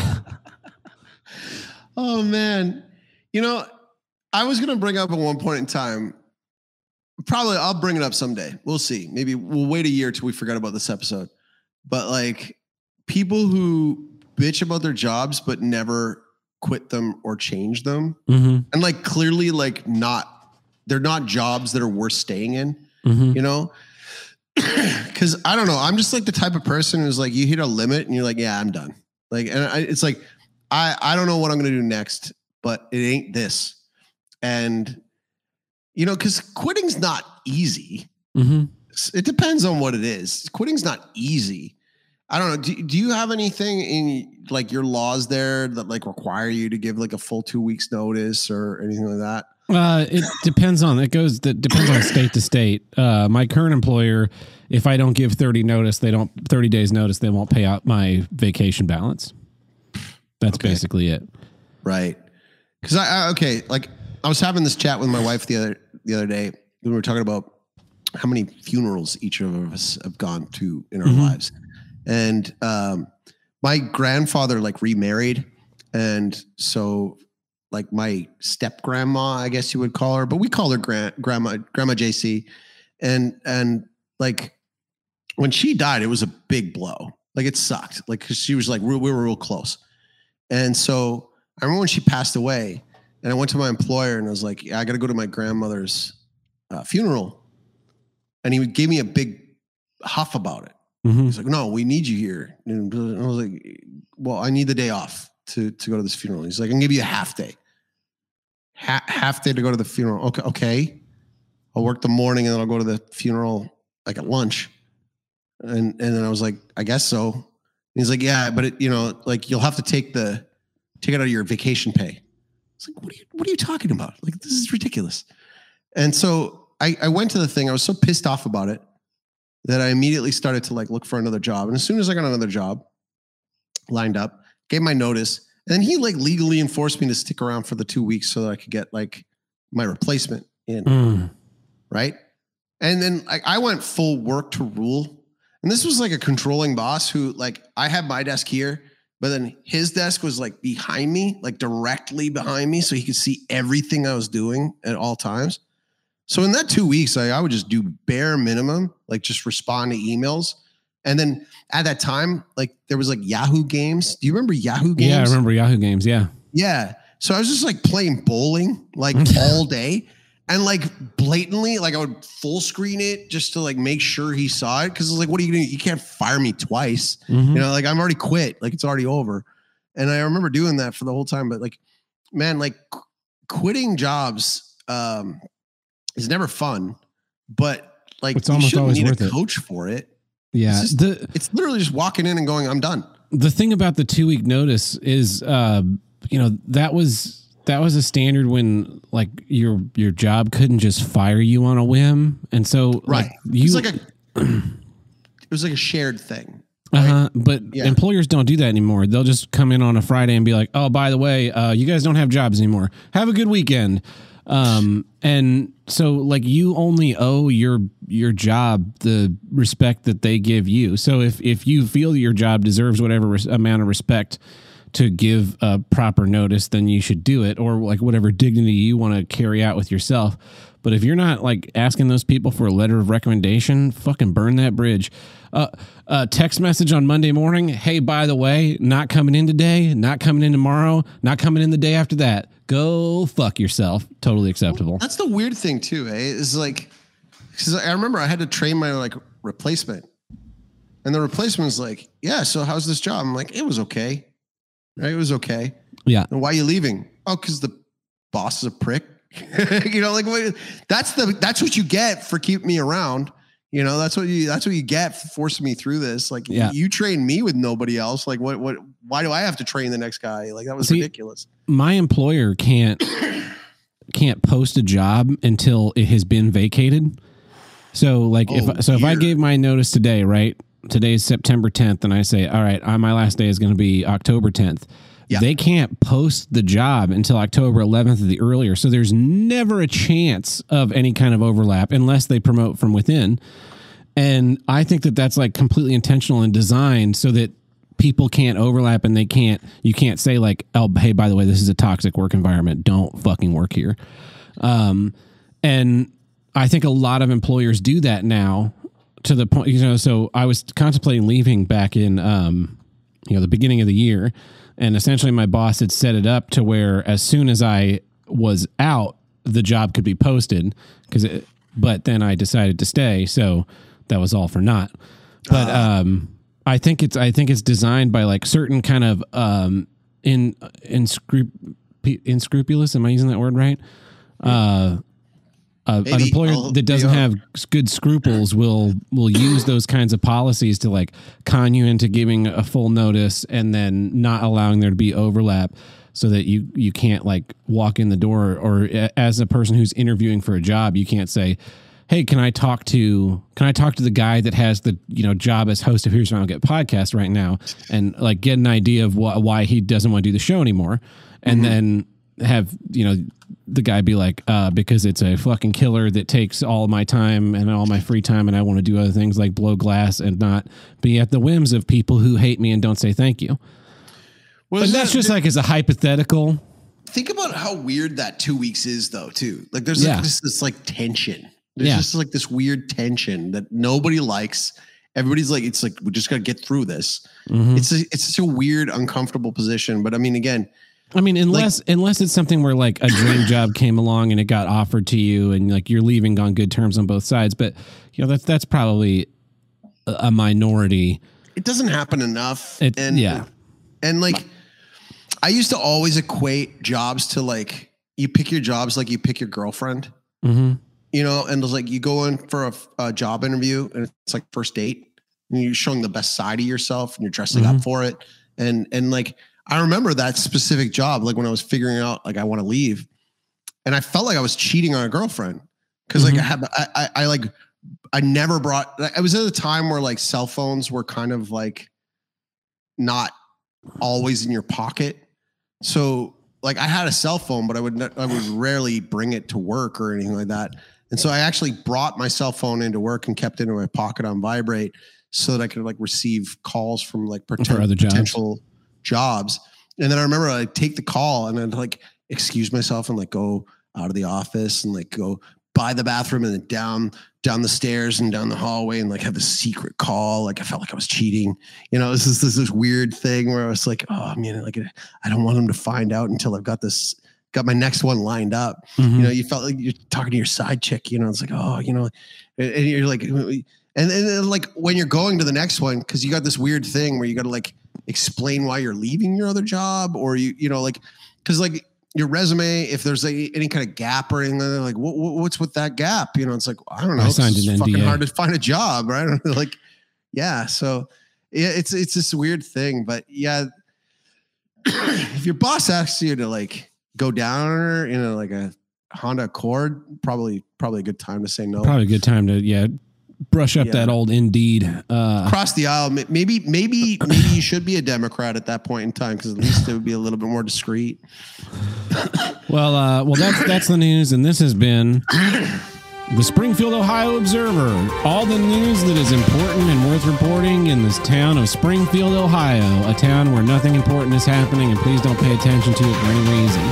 B: Oh man, you know, I was going to bring up at one point in time. Probably I'll bring it up someday. We'll see. Maybe we'll wait a year till we forget about this episode. But like people who bitch about their jobs but never quit them or change them, mm-hmm. and like clearly like not. They're not jobs that are worth staying in, mm-hmm. you know? Because I don't know. I'm just like the type of person who's like, you hit a limit and you're like, yeah, I'm done. Like, and I, it's like, I, I don't know what I'm going to do next, but it ain't this. And, you know, because quitting's not easy. Mm-hmm. It depends on what it is. Quitting's not easy. I don't know. Do, do you have anything in like your laws there that like require you to give like a full two weeks notice or anything like that?
A: Uh, it depends on, it goes, that depends on state to state. Uh, my current employer, if I don't give thirty notice, they don't, thirty days notice, they won't pay out my vacation balance. That's okay. Basically it.
B: Right. Cause I, I, okay. Like I was having this chat with my wife the other, the other day when we were talking about how many funerals each of us have gone to in our mm-hmm. lives. And, um, my grandfather like remarried. And so like my step grandma, I guess you would call her, but we call her grand, grandma, grandma J C. And, and like when she died, it was a big blow. Like it sucked. Like, cause she was like, we were real close. And so I remember when she passed away and I went to my employer and I was like, yeah, I got to go to my grandmother's uh, funeral. And he gave me a big huff about it. Mm-hmm. He's like, no, we need you here. And I was like, well, I need the day off to, to go to this funeral. He's like, I can give you a half day. Ha- half day to go to the funeral. Okay, okay. I'll work the morning and then I'll go to the funeral like at lunch. And and then I was like, I guess so. And he's like, yeah, but it, you know, like you'll have to take the take it out of your vacation pay. It's like, what are you what are you talking about? Like, this is ridiculous. And so I, I went to the thing. I was so pissed off about it that I immediately started to like look for another job. And as soon as I got another job lined up, gave my notice. And then he like legally enforced me to stick around for the two weeks so that I could get like my replacement in. Mm. Right. And then like I went full work to rule. And this was like a controlling boss who like, I had my desk here, but then his desk was like behind me, like directly behind me. So he could see everything I was doing at all times. So in that two weeks, I, I would just do bare minimum, like just respond to emails. And then at that time, like there was like Yahoo Games. Do you remember Yahoo Games?
A: Yeah, I remember Yahoo Games. Yeah.
B: Yeah. So I was just like playing bowling like all day and like blatantly, like I would full screen it just to like make sure he saw it. Cause it's like, what are you going to do? You can't fire me twice. Mm-hmm. You know, like I'm already quit. Like it's already over. And I remember doing that for the whole time. But like, man, like qu- quitting jobs, um, is never fun, but like
A: it's
B: you
A: almost
B: shouldn't
A: always
B: need
A: worth
B: a
A: it.
B: coach for it.
A: Yeah.
B: It's, just,
A: the,
B: it's literally just walking in and going, I'm done.
A: The thing about the two week notice is, uh, you know, that was, that was a standard when like your, your job couldn't just fire you on a whim. And so
B: right.
A: like, you,
B: it's like a, it was like a shared thing. Right?
A: Uh-huh. But
B: yeah.
A: employers don't do that anymore. They'll just come in on a Friday and be like, oh, by the way, uh, you guys don't have jobs anymore. Have a good weekend. Um, and so like you only owe your, your job the respect that they give you. So if, if you feel your job deserves whatever res- amount of respect to give a proper notice, then you should do it, or like whatever dignity you want to carry out with yourself. But if you're not like asking those people for a letter of recommendation, fucking burn that bridge. Uh, uh, text message on Monday morning. Hey, by the way, not coming in today, not coming in tomorrow, not coming in the day after that. Go fuck yourself. Totally acceptable.
B: That's the weird thing too, eh? Is like, because I remember I had to train my like replacement, and the replacement was like, "Yeah, so how's this job?" I'm like, "It was okay, right? It was okay."
A: Yeah.
B: And why are you leaving? Oh, because the boss is a prick. You know, like what, that's the that's what you get for keeping me around. You know, that's what you that's what you get for forcing me through this. Like
A: yeah.
B: you, you train me with nobody else. Like what what why do I have to train the next guy? Like that was
A: See,
B: ridiculous.
A: My employer can't can't post a job until it has been vacated. So like
B: oh,
A: if so weird. If I gave my notice today, right? Today's September tenth, and I say, all right, my last day is going to be October tenth. Yeah. They can't post the job until October eleventh or the earlier. So there's never a chance of any kind of overlap unless they promote from within. And I think that that's like completely intentional and designed so that people can't overlap, and they can't, you can't say like, oh, hey, by the way, this is a toxic work environment. Don't fucking work here. Um, and I think a lot of employers do that now to the point, you know, so I was contemplating leaving back in, um, you know, the beginning of the year. And essentially my boss had set it up to where as soon as I was out, the job could be posted, because it, but then I decided to stay. So that was all for naught. But, uh, um, I think it's, I think it's designed by like certain kind of, um, in, in inscrupulous. Am I using that word right? Uh, Uh, an employer I'll, that doesn't have good scruples will will use those kinds of policies to like con you into giving a full notice and then not allowing there to be overlap, so that you you can't like walk in the door, or as a person who's interviewing for a job, you can't say, hey, can I talk to can I talk to the guy that has the, you know, job as host of Here's What I'll Get podcast right now, and like get an idea of wh- why he doesn't want to do the show anymore, and mm-hmm. then have, you know, the guy be like, uh, because it's a fucking killer that takes all my time and all my free time, and I want to do other things like blow glass and not be at the whims of people who hate me and don't say thank you. Well, but that's that, just like as a hypothetical.
B: Think about how weird that two weeks is, though, too. Like there's
A: yeah.
B: like this, this like tension. There's
A: yeah.
B: just like this weird tension that nobody likes. Everybody's like, it's like, we just got to get through this. Mm-hmm. It's a, it's such a weird, uncomfortable position. But I mean, again,
A: I mean, unless like, unless it's something where like a dream job came along and it got offered to you, and like you're leaving on good terms on both sides. But you know, that's that's probably a minority.
B: It doesn't happen enough.
A: It,
B: and
A: yeah,
B: and like I used to always equate jobs to like, you pick your jobs like you pick your girlfriend.
A: Mm-hmm.
B: You know, and it's like you go in for a, a job interview and it's like first date, and you're showing the best side of yourself and you're dressing mm-hmm. up for it, and and like. I remember that specific job, like when I was figuring out, like I want to leave, and I felt like I was cheating on a girlfriend because mm-hmm. like I had, I, I, I like, I never brought. I was at a time where like cell phones were kind of like not always in your pocket, so like I had a cell phone, but I would not, I would rarely bring it to work or anything like that, and so I actually brought my cell phone into work and kept it in my pocket on vibrate so that I could like receive calls from like pretend,
A: other jobs.
B: potential. jobs. And then I remember I take the call and then like excuse myself and like go out of the office and like go by the bathroom and then down, down the stairs and down the hallway and like have a secret call. Like I felt like I was cheating, you know, this is this, this weird thing where I was like, oh man, like I don't want them to find out until I've got this, got my next one lined up. Mm-hmm. You know, you felt like you're talking to your side chick, you know, it's like, oh, you know, and, and you're like, and then like when you're going to the next one, cause you got this weird thing where you got to like, explain why you're leaving your other job, or you, you know, like, cause like your resume, if there's a, any kind of gap or anything, like what, what's with that gap? You know, it's like, I don't know.
A: I
B: It's
A: signed an N D A.
B: fucking hard to find a job, right? Like, yeah. So yeah, it's, it's this weird thing, but yeah, if your boss asks you to like go down in a, like a Honda Accord, probably, probably a good time to say no.
A: Probably a good time to, yeah, brush up
B: Yeah.
A: that old Indeed. Uh,
B: Cross the aisle. Maybe, maybe, maybe you should be a Democrat at that point in time, because at least it would be a little bit more discreet.
A: well, uh, well, that's that's the news, and this has been the Springfield, Ohio Observer. All the news that is important and worth reporting in this town of Springfield, Ohio, a town where nothing important is happening, and please don't pay attention to it for any reason.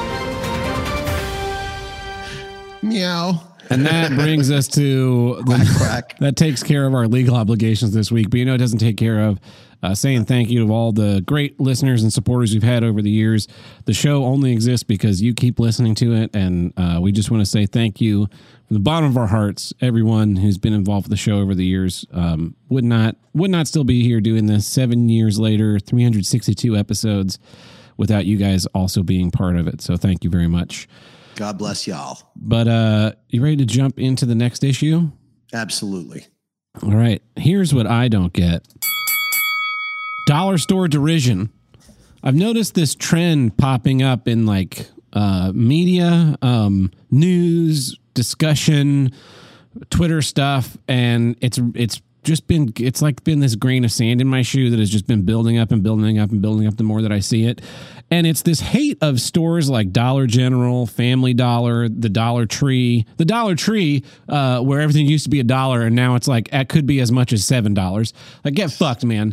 B: Meow.
A: And that brings us to the,
B: Quack, quack.
A: that takes care of our legal obligations this week. But you know, it doesn't take care of uh, saying thank you to all the great listeners and supporters we've had over the years. The show only exists because you keep listening to it. And uh, we just want to say thank you from the bottom of our hearts. Everyone who's been involved with the show over the years um, would not would not still be here doing this seven years later, three hundred sixty-two episodes without you guys also being part of it. So thank you very much.
B: God bless y'all.
A: But uh, you ready to jump into the next issue?
B: Absolutely.
A: All right. Here's what I don't get. Dollar store derision. I've noticed this trend popping up in like uh, media, um, news, discussion, Twitter stuff, and it's it's just been it's like been this grain of sand in my shoe that has just been building up and building up and building up the more that I see it. And it's this hate of stores like Dollar General, Family Dollar, the Dollar Tree, the Dollar Tree, uh, where everything used to be a dollar and now it's like it could be as much as seven dollars. Like, get fucked, man.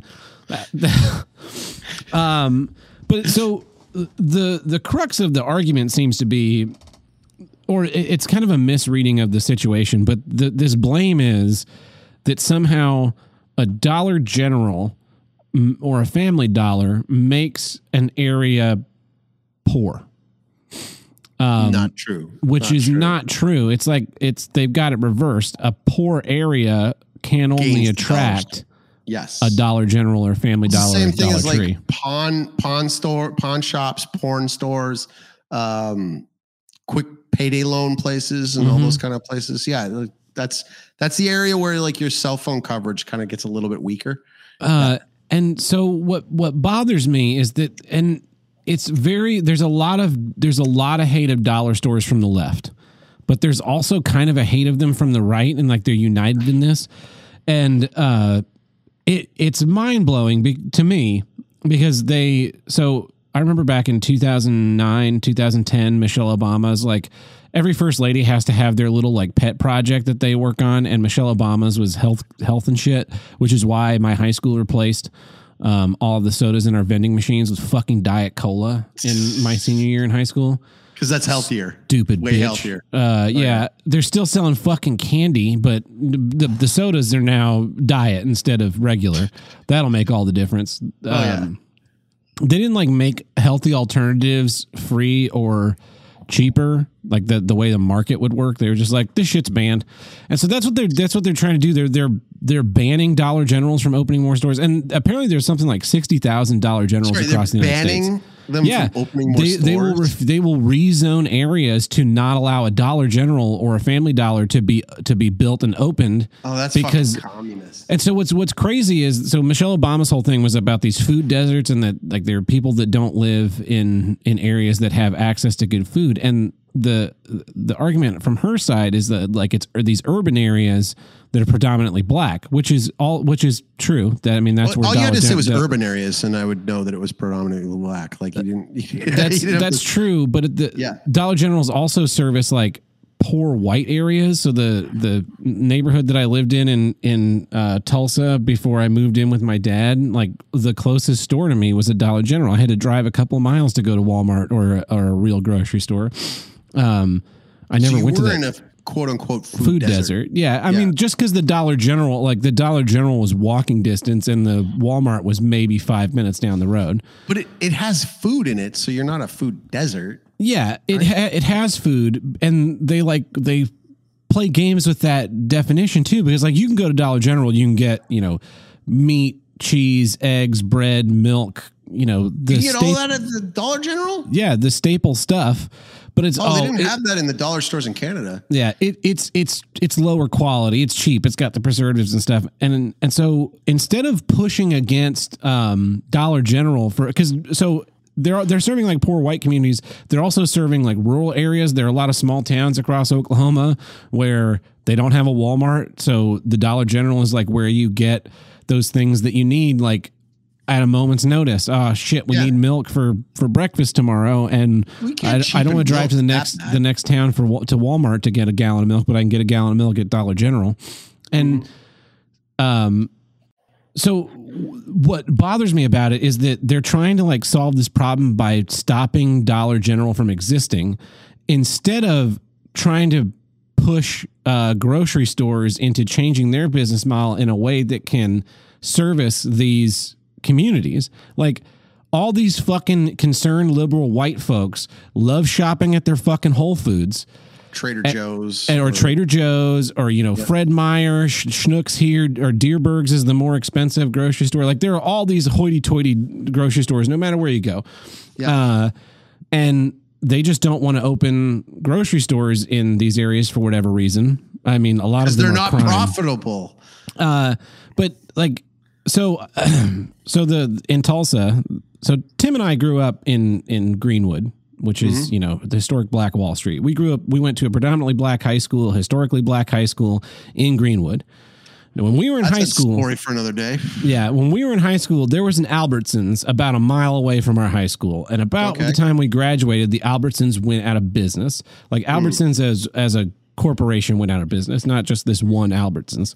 A: um, but so the the crux of the argument seems to be, or it's kind of a misreading of the situation, but the, this blame is that somehow a Dollar General or a Family Dollar makes an area poor. Um,
B: not true.
A: Which
B: not
A: is
B: true.
A: not true. It's like it's they've got it reversed. A poor area can only
B: Gains
A: attract
B: dollars. Yes.
A: a Dollar General or Family Dollar
B: Same
A: or
B: thing
A: Dollar
B: as
A: Tree.
B: like pawn pawn store, pawn shops, porn stores, um, quick payday loan places, and
A: Mhm.
B: all those kind of places. Yeah, like, that's that's the area where like your cell phone coverage kind of gets a little bit weaker.
A: Uh, and so what what bothers me is that, and it's very there's a lot of there's a lot of hate of dollar stores from the left, but there's also kind of a hate of them from the right, and like they're united in this, and uh, it it's mind blowing be- to me because they so I remember back in two thousand nine, two thousand ten, Michelle Obama's like. Every first lady has to have their little like pet project that they work on, and Michelle Obama's was health, health and shit, which is why my high school replaced um, all of the sodas in our vending machines with fucking Diet Cola in my senior year in high school.
B: Because that's healthier.
A: Stupid
B: Way
A: bitch.
B: healthier.
A: Uh, yeah,
B: yeah.
A: they're still selling fucking candy, but the, the sodas are now diet instead of regular. That'll make all the difference.
B: Oh, yeah.
A: Um, they didn't like make healthy alternatives free or cheaper, like the the way the market would work. They were just like, this shit's banned, and so that's what they're that's what they're trying to do. They're they're they're banning Dollar Generals from opening more stores, and apparently there's something like sixty thousand Dollar Generals
B: Sorry,
A: across the
B: they're
A: United
B: banning
A: States.
B: them
A: Yeah,
B: from opening more
A: they
B: stores.
A: they will ref, they will rezone areas to not allow a Dollar General or a Family Dollar to be to be built and opened.
B: Oh, that's
A: because
B: fucking communist.
A: And so what's what's crazy is so Michelle Obama's whole thing was about these food deserts, and that like there are people that don't live in in areas that have access to good food, and the the argument from her side is that like it's are these urban areas that are predominantly black, which is all which is true. That I mean that's
B: Well,
A: where
B: all you had
A: Dollar
B: to say
A: Gen-
B: was
A: the-
B: urban areas, and I would know that it was predominantly black. Like you didn't. You
A: That's
B: didn't have
A: that's
B: to-
A: true, but the
B: Yeah.
A: Dollar Generals also service like poor white areas. So the the neighborhood that I lived in in in uh, Tulsa before I moved in with my dad, like the closest store to me was a Dollar General. I had to drive a couple of miles to go to Walmart or or a real grocery store. Um, I never
B: so you
A: went to
B: were
A: that.
B: in a quote unquote food,
A: Food
B: desert.
A: desert. Yeah. I
B: Yeah.
A: mean, just because the Dollar General, like the Dollar General was walking distance and the Walmart was maybe five minutes down the road.
B: But it, it has food in it, so you're not a food desert.
A: Yeah, it ha- it has food, and they like they play games with that definition too, because like you can go to Dollar General, you can get you know meat, cheese, eggs, bread, milk, you know, the
B: you get
A: sta-
B: all that at the Dollar General?
A: Yeah, the staple stuff. But it's
B: oh,
A: all,
B: they didn't
A: it,
B: have that in the dollar stores in Canada.
A: Yeah, it, it's it's it's lower quality. It's cheap. It's got the preservatives and stuff. And and so instead of pushing against um, Dollar General for because so they're they're serving like poor white communities. They're also serving like rural areas. There are a lot of small towns across Oklahoma where they don't have a Walmart. So the Dollar General is like where you get those things that you need, like at a moment's notice. Oh shit, we yeah. need milk for, for breakfast tomorrow, and I, I don't want to drive to the next the next town for to Walmart to get a gallon of milk, but I can get a gallon of milk at Dollar General. And mm-hmm. um, so what bothers me about it is that they're trying to like solve this problem by stopping Dollar General from existing, instead of trying to push uh, grocery stores into changing their business model in a way that can service these communities. Like all these fucking concerned liberal white folks love shopping at their fucking Whole Foods,
B: Trader
A: and,
B: Joe's,
A: and, or, or Trader Joe's, or you know, yeah. Fred Meyer, Sch- Schnucks here, or Deerberg's is the more expensive grocery store. Like there are all these hoity-toity grocery stores, no matter where you go, yeah. uh, and they just don't want to open grocery stores in these areas for whatever reason. I mean, a lot of them
B: they're
A: are
B: not
A: crime.
B: profitable.
A: Uh, but like. So, so the in Tulsa, so Tim and I grew up in in Greenwood, which is mm-hmm. you know the historic Black Wall Street. We grew up. We went to a predominantly black high school, historically black high school in Greenwood. Now, when we were in
B: That's
A: high
B: a
A: school,
B: story for another day.
A: Yeah, when we were in high school, there was an Albertsons about a mile away from our high school, and about okay. the time we graduated, the Albertsons went out of business. Like Albertsons mm. as as a corporation went out of business, not just this one Albertsons.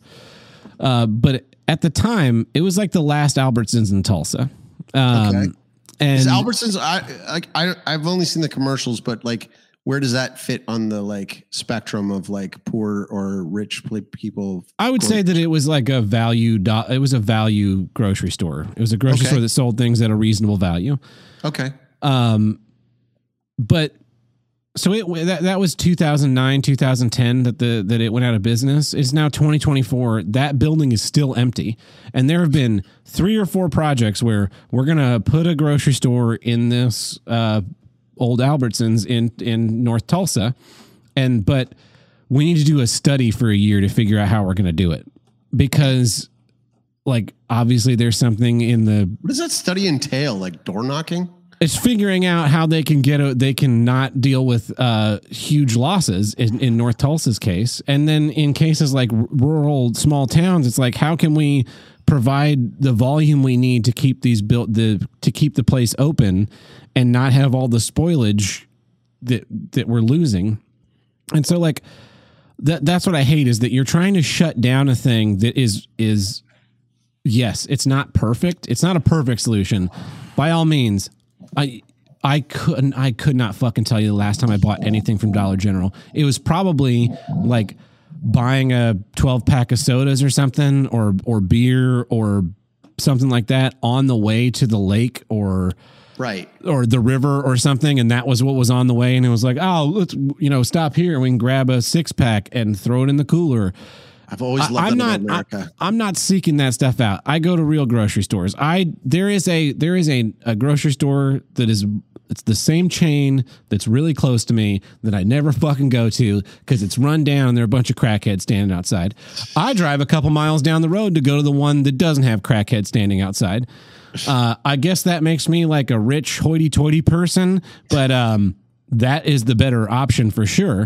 A: Uh, but at the time, it was like the last Albertsons in Tulsa. Um, okay. And
B: Is Albertsons, I, like, I, I've only seen the commercials, but like, where does that fit on the like spectrum of like poor or rich people?
A: I would say that it was like a value. Do- it was a value grocery store. It was a grocery okay. store that sold things at a reasonable value.
B: Okay.
A: Um, but. So it that, that was two thousand nine, two thousand ten that the that it went out of business. It's now twenty twenty-four. That building is still empty. And there have been three or four projects where we're going to put a grocery store in this uh, old Albertsons in, in North Tulsa. And but we need to do a study for a year to figure out how we're going to do it. Because like obviously there's something in the
B: What does that study entail? Like door knocking?
A: It's figuring out how they can get a, they can not deal with uh, huge losses in, in North Tulsa's case. And then in cases like r- rural small towns, it's like, how can we provide the volume we need to keep these built the, to keep the place open and not have all the spoilage that, that we're losing. And so like, that, that's what I hate is that you're trying to shut down a thing that is, is yes, it's not perfect. It's not a perfect solution by all means. I I couldn't I could not fucking tell you the last time I bought anything from Dollar General. It was probably like buying a twelve pack of sodas or something, or or beer or something like that on the way to the lake or
B: right
A: or the river or something, and that was what was on the way, and it was like, oh, let's you know stop here and we can grab a six pack and throw it in the cooler.
B: I've always loved
A: I'm
B: that
A: not,
B: about America.
A: I, I'm not seeking that stuff out. I go to real grocery stores. I there is a there is a, a grocery store that is it's the same chain that's really close to me that I never fucking go to because it's run down and there are a bunch of crackheads standing outside. I drive a couple miles down the road to go to the one that doesn't have crackheads standing outside. Uh, I guess that makes me like a rich hoity-toity person, but um, that is the better option for sure.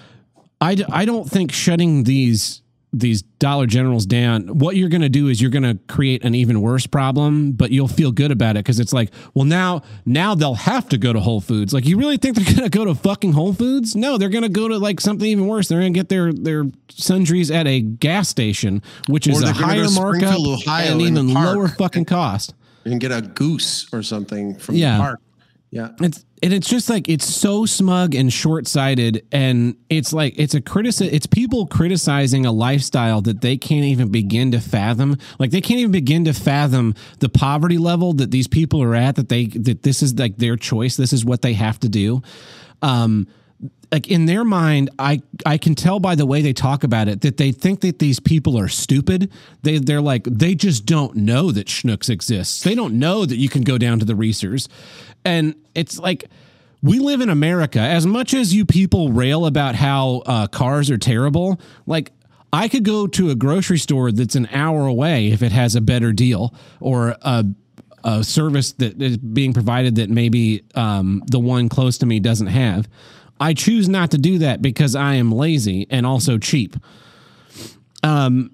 A: I, d- I don't think shutting these these Dollar Generals down, what you're going to do is you're going to create an even worse problem, but you'll feel good about it because it's like, well, now now they'll have to go to Whole Foods. Like, you really think they're going to go to fucking Whole Foods? No, they're going to go to like something even worse. They're going to get their their sundries at a gas station, which is a higher markup
B: Ohio,
A: and even lower fucking cost.
B: You can get a goose or something from
A: yeah.
B: the park. Yeah.
A: It's and it's just like it's so smug and short-sighted, and it's like it's a critici- it's people criticizing a lifestyle that they can't even begin to fathom. Like they can't even begin to fathom the poverty level that these people are at, that they that this is like their choice, this is what they have to do. Um like in their mind, I, I can tell by the way they talk about it that they think that these people are stupid. They, they're like, they just don't know that Schnucks exists. They don't know that you can go down to the Reesers. And it's like, we live in America. As much as you people rail about how uh, cars are terrible, like I could go to a grocery store that's an hour away if it has a better deal or a, a service that is being provided that maybe um, the one close to me doesn't have. I choose not to do that because I am lazy and also cheap. Um,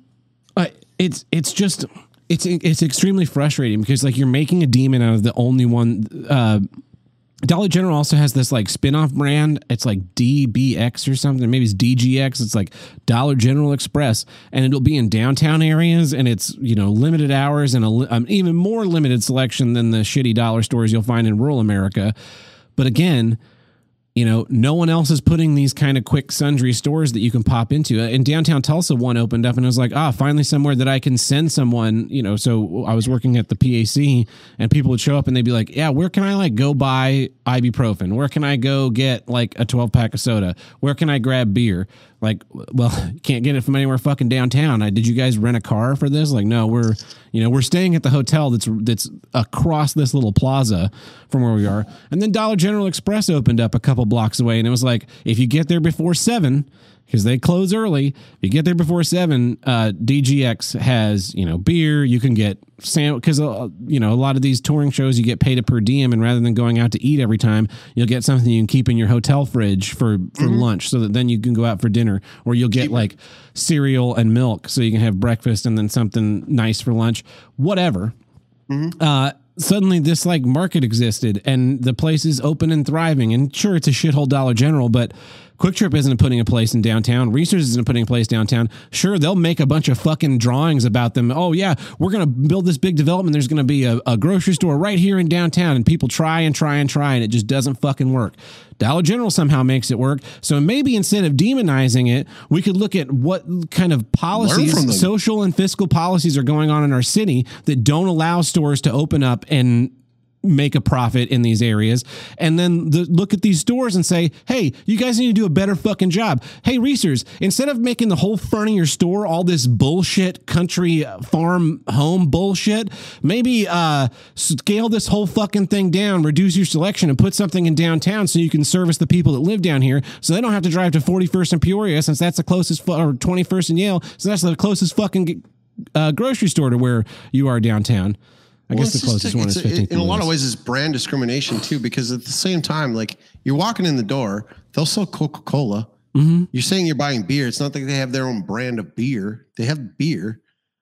A: it's it's just it's it's extremely frustrating because like you're making a demon out of the only one. Uh, Dollar General also has this like spin-off brand. It's like D B X or something. Maybe it's D G X. It's like Dollar General Express, and it'll be in downtown areas, and it's, you know, limited hours and a, um, even more limited selection than the shitty dollar stores you'll find in rural America. But again, you know, no one else is putting these kind of quick sundry stores that you can pop into. In downtown Tulsa, one opened up and I was like, ah, finally somewhere that I can send someone, you know. So I was working at the P A C and people would show up and they'd be like, yeah, where can I like go buy ibuprofen? Where can I go get like a twelve pack of soda? Where can I grab beer? Like, well, you can't get it from anywhere fucking downtown. I, did you guys rent a car for this? Like, no, we're, you know, we're staying at the hotel that's that's across this little plaza from where we are. And then Dollar General Express opened up a couple blocks away, and it was like, if you get there before seven, because they close early, if you get there before seven, uh, D G X has, you know, beer. You can get sandwich because uh, you know, a lot of these touring shows you get paid a per diem, and rather than going out to eat every time, you'll get something you can keep in your hotel fridge for for mm-hmm. lunch, so that then you can go out for dinner, or you'll get like cereal and milk, so you can have breakfast and then something nice for lunch, whatever. Mm-hmm. Uh, suddenly this like market existed, and the place is open and thriving. And sure, it's a shithole Dollar General, but Quick Trip isn't putting a place in downtown. Reesers isn't putting a place downtown. Sure, they'll make a bunch of fucking drawings about them. Oh, yeah, we're going to build this big development. There's going to be a, a grocery store right here in downtown. And people try and try and try, and it just doesn't fucking work. Dollar General somehow makes it work. So maybe instead of demonizing it, we could look at what kind of policies, social and fiscal policies are going on in our city that don't allow stores to open up and make a profit in these areas, and then the, look at these stores and say, hey, you guys need to do a better fucking job. Hey, Reesers, instead of making the whole front of your store all this bullshit country farm home bullshit, maybe uh, scale this whole fucking thing down, reduce your selection, and put something in downtown so you can service the people that live down here, so they don't have to drive to forty-first and Peoria, since that's the closest, fu- or twenty-first and Yale, so that's the closest fucking uh, grocery store to where you are downtown. I well, guess the closest one is fifteen.
B: In a lot of ways, it's brand discrimination too, because at the same time, like you're walking in the door, they'll sell Coca-Cola. Mm-hmm. You're saying you're buying beer. It's not like they have their own brand of beer. They have beer.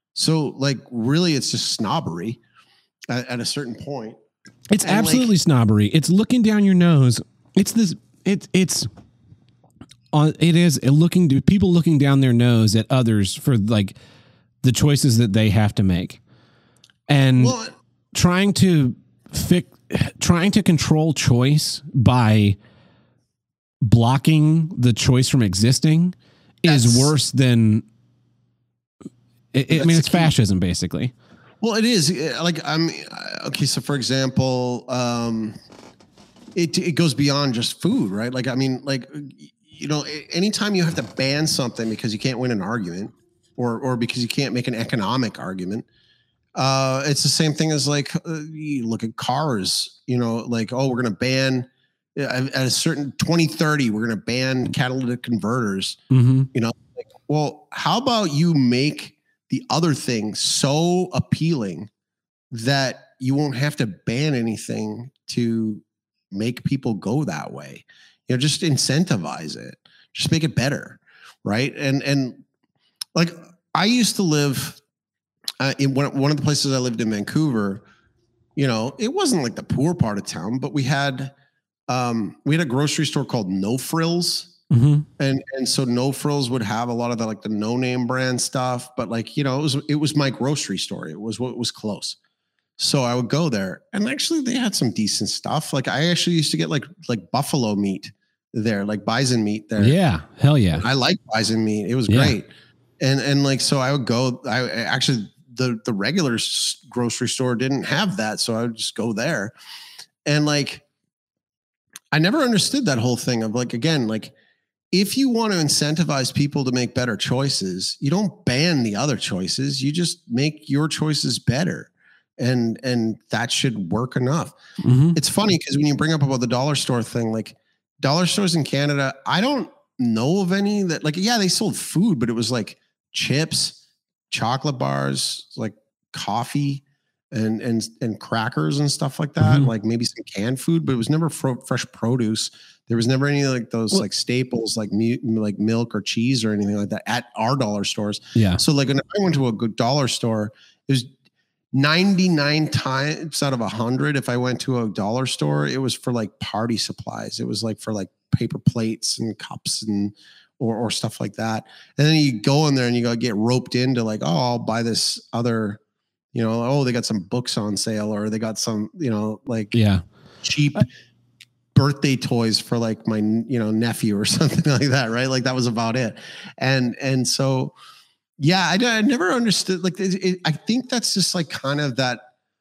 B: So like really, it's just snobbery at, at a certain point.
A: It's and absolutely like, snobbery. It's looking down your nose. It's this, it, it's, uh, it is looking to people looking down their nose at others for like the choices that they have to make. And well, trying to fix, trying to control choice by blocking the choice from existing is worse than. It, I mean, it's fascism, basically.
B: Well, it is. Like, I'm okay. So, for example, um, it it goes beyond just food, right? Like, I mean, like, you know, anytime you have to ban something because you can't win an argument, or or because you can't make an economic argument. Uh, it's the same thing as like, uh, you look at cars, you know, like, oh, we're going to ban at a certain twenty thirty, we're going to ban catalytic converters, mm-hmm. you know, like, well, how about you make the other thing so appealing that you won't have to ban anything to make people go that way, you know, just incentivize it, just make it better. Right. And, and like, I used to live Uh, in one, one of the places I lived in Vancouver, you know, it wasn't like the poor part of town, but we had um, we had a grocery store called No Frills, mm-hmm. and and so No Frills would have a lot of the like the no name brand stuff, but like, you know, it was it was my grocery store. It was what was close, so I would go there, and actually they had some decent stuff. Like I actually used to get like like buffalo meat there, like bison meat there.
A: Yeah, hell yeah,
B: I like bison meat. It was yeah. great, and and like so I would go. I actually. The the regular grocery store didn't have that, so I would just go there, and like, I never understood that whole thing of like, again, like if you want to incentivize people to make better choices, you don't ban the other choices. You just make your choices better. And, and that should work enough. Mm-hmm. It's funny because when you bring up about the dollar store thing, like dollar stores in Canada, I don't know of any that like, yeah, they sold food, but it was like chips, chocolate bars, like coffee and, and, and crackers and stuff like that. Mm-hmm. Like maybe some canned food, but it was never fro- fresh produce. There was never any like those well, like staples, like mu- like milk or cheese or anything like that at our dollar stores.
A: Yeah.
B: So like when I went to a good dollar store, it was ninety-nine times out of a hundred. If I went to a dollar store, it was for like party supplies. It was like for like paper plates and cups and, or, or stuff like that. And then you go in there and you go get roped into like, oh, I'll buy this other, you know, oh, they got some books on sale or they got some, you know, like
A: yeah,
B: cheap I- birthday toys for like my, you know, nephew or something like that. Right. Like that was about it. And, and so, yeah, I, I never understood. Like, it, it, I think that's just like kind of that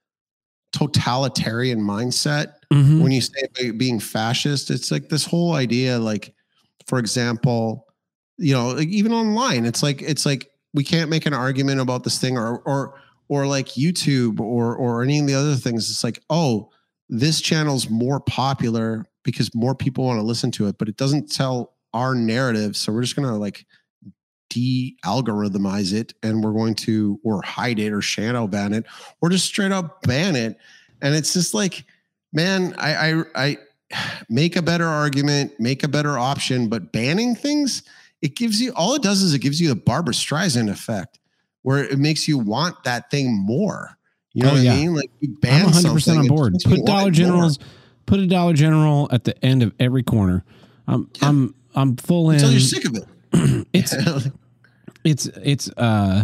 B: totalitarian mindset. Mm-hmm. When you say being fascist, it's like this whole idea. Like, for example, you know, like even online, it's like it's like we can't make an argument about this thing, or or or like YouTube or or any of the other things. It's like, oh, this channel's more popular because more people want to listen to it, but it doesn't tell our narrative. So we're just gonna like de-algorithmize it and we're going to or hide it or shadow ban it or just straight up ban it. And it's just like, man, I, I, I make a better argument, make a better option, but banning things, it gives you, all it does is it gives you the Barbra Streisand effect where it makes you want that thing more. You know oh, what yeah. I mean? Like you ban
A: I'm one hundred percent on board. Put Dollar Generals, more. put a Dollar General at the end of every corner. I'm, yeah. I'm, I'm full in.
B: Until you're sick of it.
A: it's, it's, it's, uh,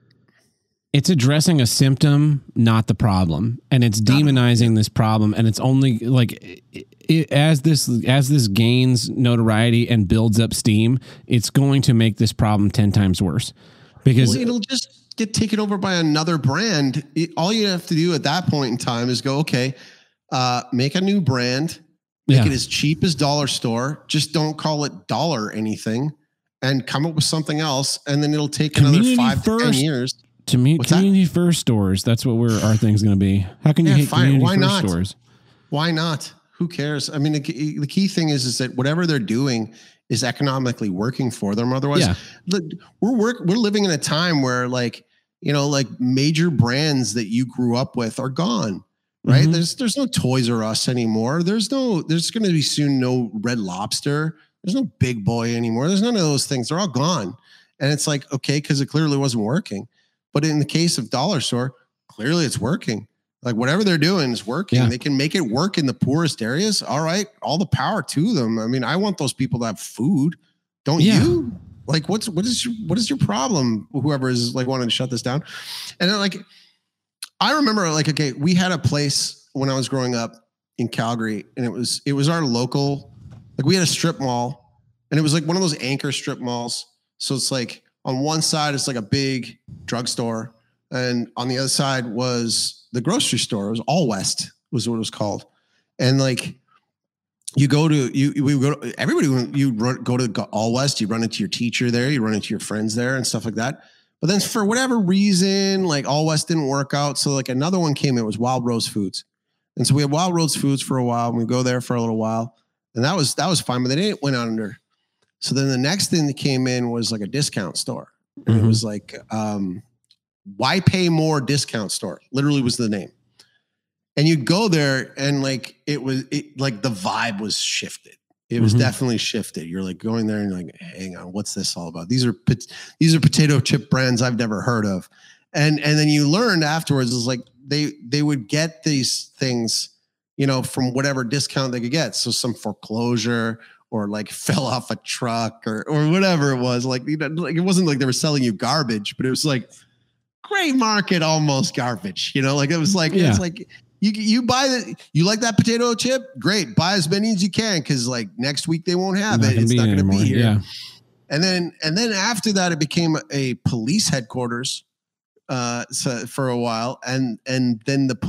A: it's addressing a symptom, not the problem. And it's demonizing this problem. And it's only like it, it, as this, as this gains notoriety and builds up steam, it's going to make this problem ten times worse because
B: well, it'll just get taken over by another brand. It, all you have to do at that point in time is go, okay, uh, make a new brand, make yeah. it as cheap as Dollar Store. Just don't call it Dollar anything and come up with something else. And then it'll take community another five first, to ten years.
A: To me, What's community that? first stores. That's what we're, our thing's going to be. How can you yeah, hate fine. community
B: Why
A: first
B: not?
A: stores?
B: Why not? Who cares? I mean, the, the key thing is, is that whatever they're doing is economically working for them. Otherwise, yeah. look, we're work, we're living in a time where like, you know, like major brands that you grew up with are gone, right? Mm-hmm. There's, there's no Toys R Us anymore. There's no, there's going to be soon no Red Lobster. There's no Big Boy anymore. There's none of those things. They're all gone. And it's like, okay, because it clearly wasn't working. But in the case of Dollar Store, clearly it's working. Like whatever they're doing is working. Yeah. They can make it work in the poorest areas. All right. All the power to them. I mean, I want those people to have food. Don't yeah. you? Like, what's, what is your, what is your problem? Whoever is like wanting to shut this down. And then like, I remember like, okay, we had a place when I was growing up in Calgary and it was, it was our local, like we had a strip mall and it was like one of those anchor strip malls. So it's like on one side, it's like a big drugstore. And on the other side was the grocery store. It was All West was what it was called. And like you go to, you, we go to, everybody, you run, go to All West, you run into your teacher there, you run into your friends there and stuff like that. But then for whatever reason, like All West didn't work out. So like another one came in, it was Wild Rose Foods. And so we had Wild Rose Foods for a while and we go there for a little while. And that was, that was fine, but they didn't went under. So then the next thing that came in was like a discount store. And mm-hmm. it was like, um, Why Pay More Discount Store, literally was the name. And you go there and like, it was it, like the vibe was shifted. It was mm-hmm. definitely shifted. You're like going there and you're like, hang on, what's this all about? These are, these are potato chip brands I've never heard of. And, and then you learned afterwards is like, they, they would get these things, you know, from whatever discount they could get. So some foreclosure or like fell off a truck or, or whatever it was. Like, you know, like it wasn't like they were selling you garbage, but it was like gray market, almost garbage, you know, like it was like, yeah. it's like you, you buy the, you like that potato chip? Great. Buy as many as you can. Cause like next week they won't have it. It's not going to be here.
A: Yeah.
B: And then, and then after that, it became a police headquarters uh, so for a while. And, and then the police,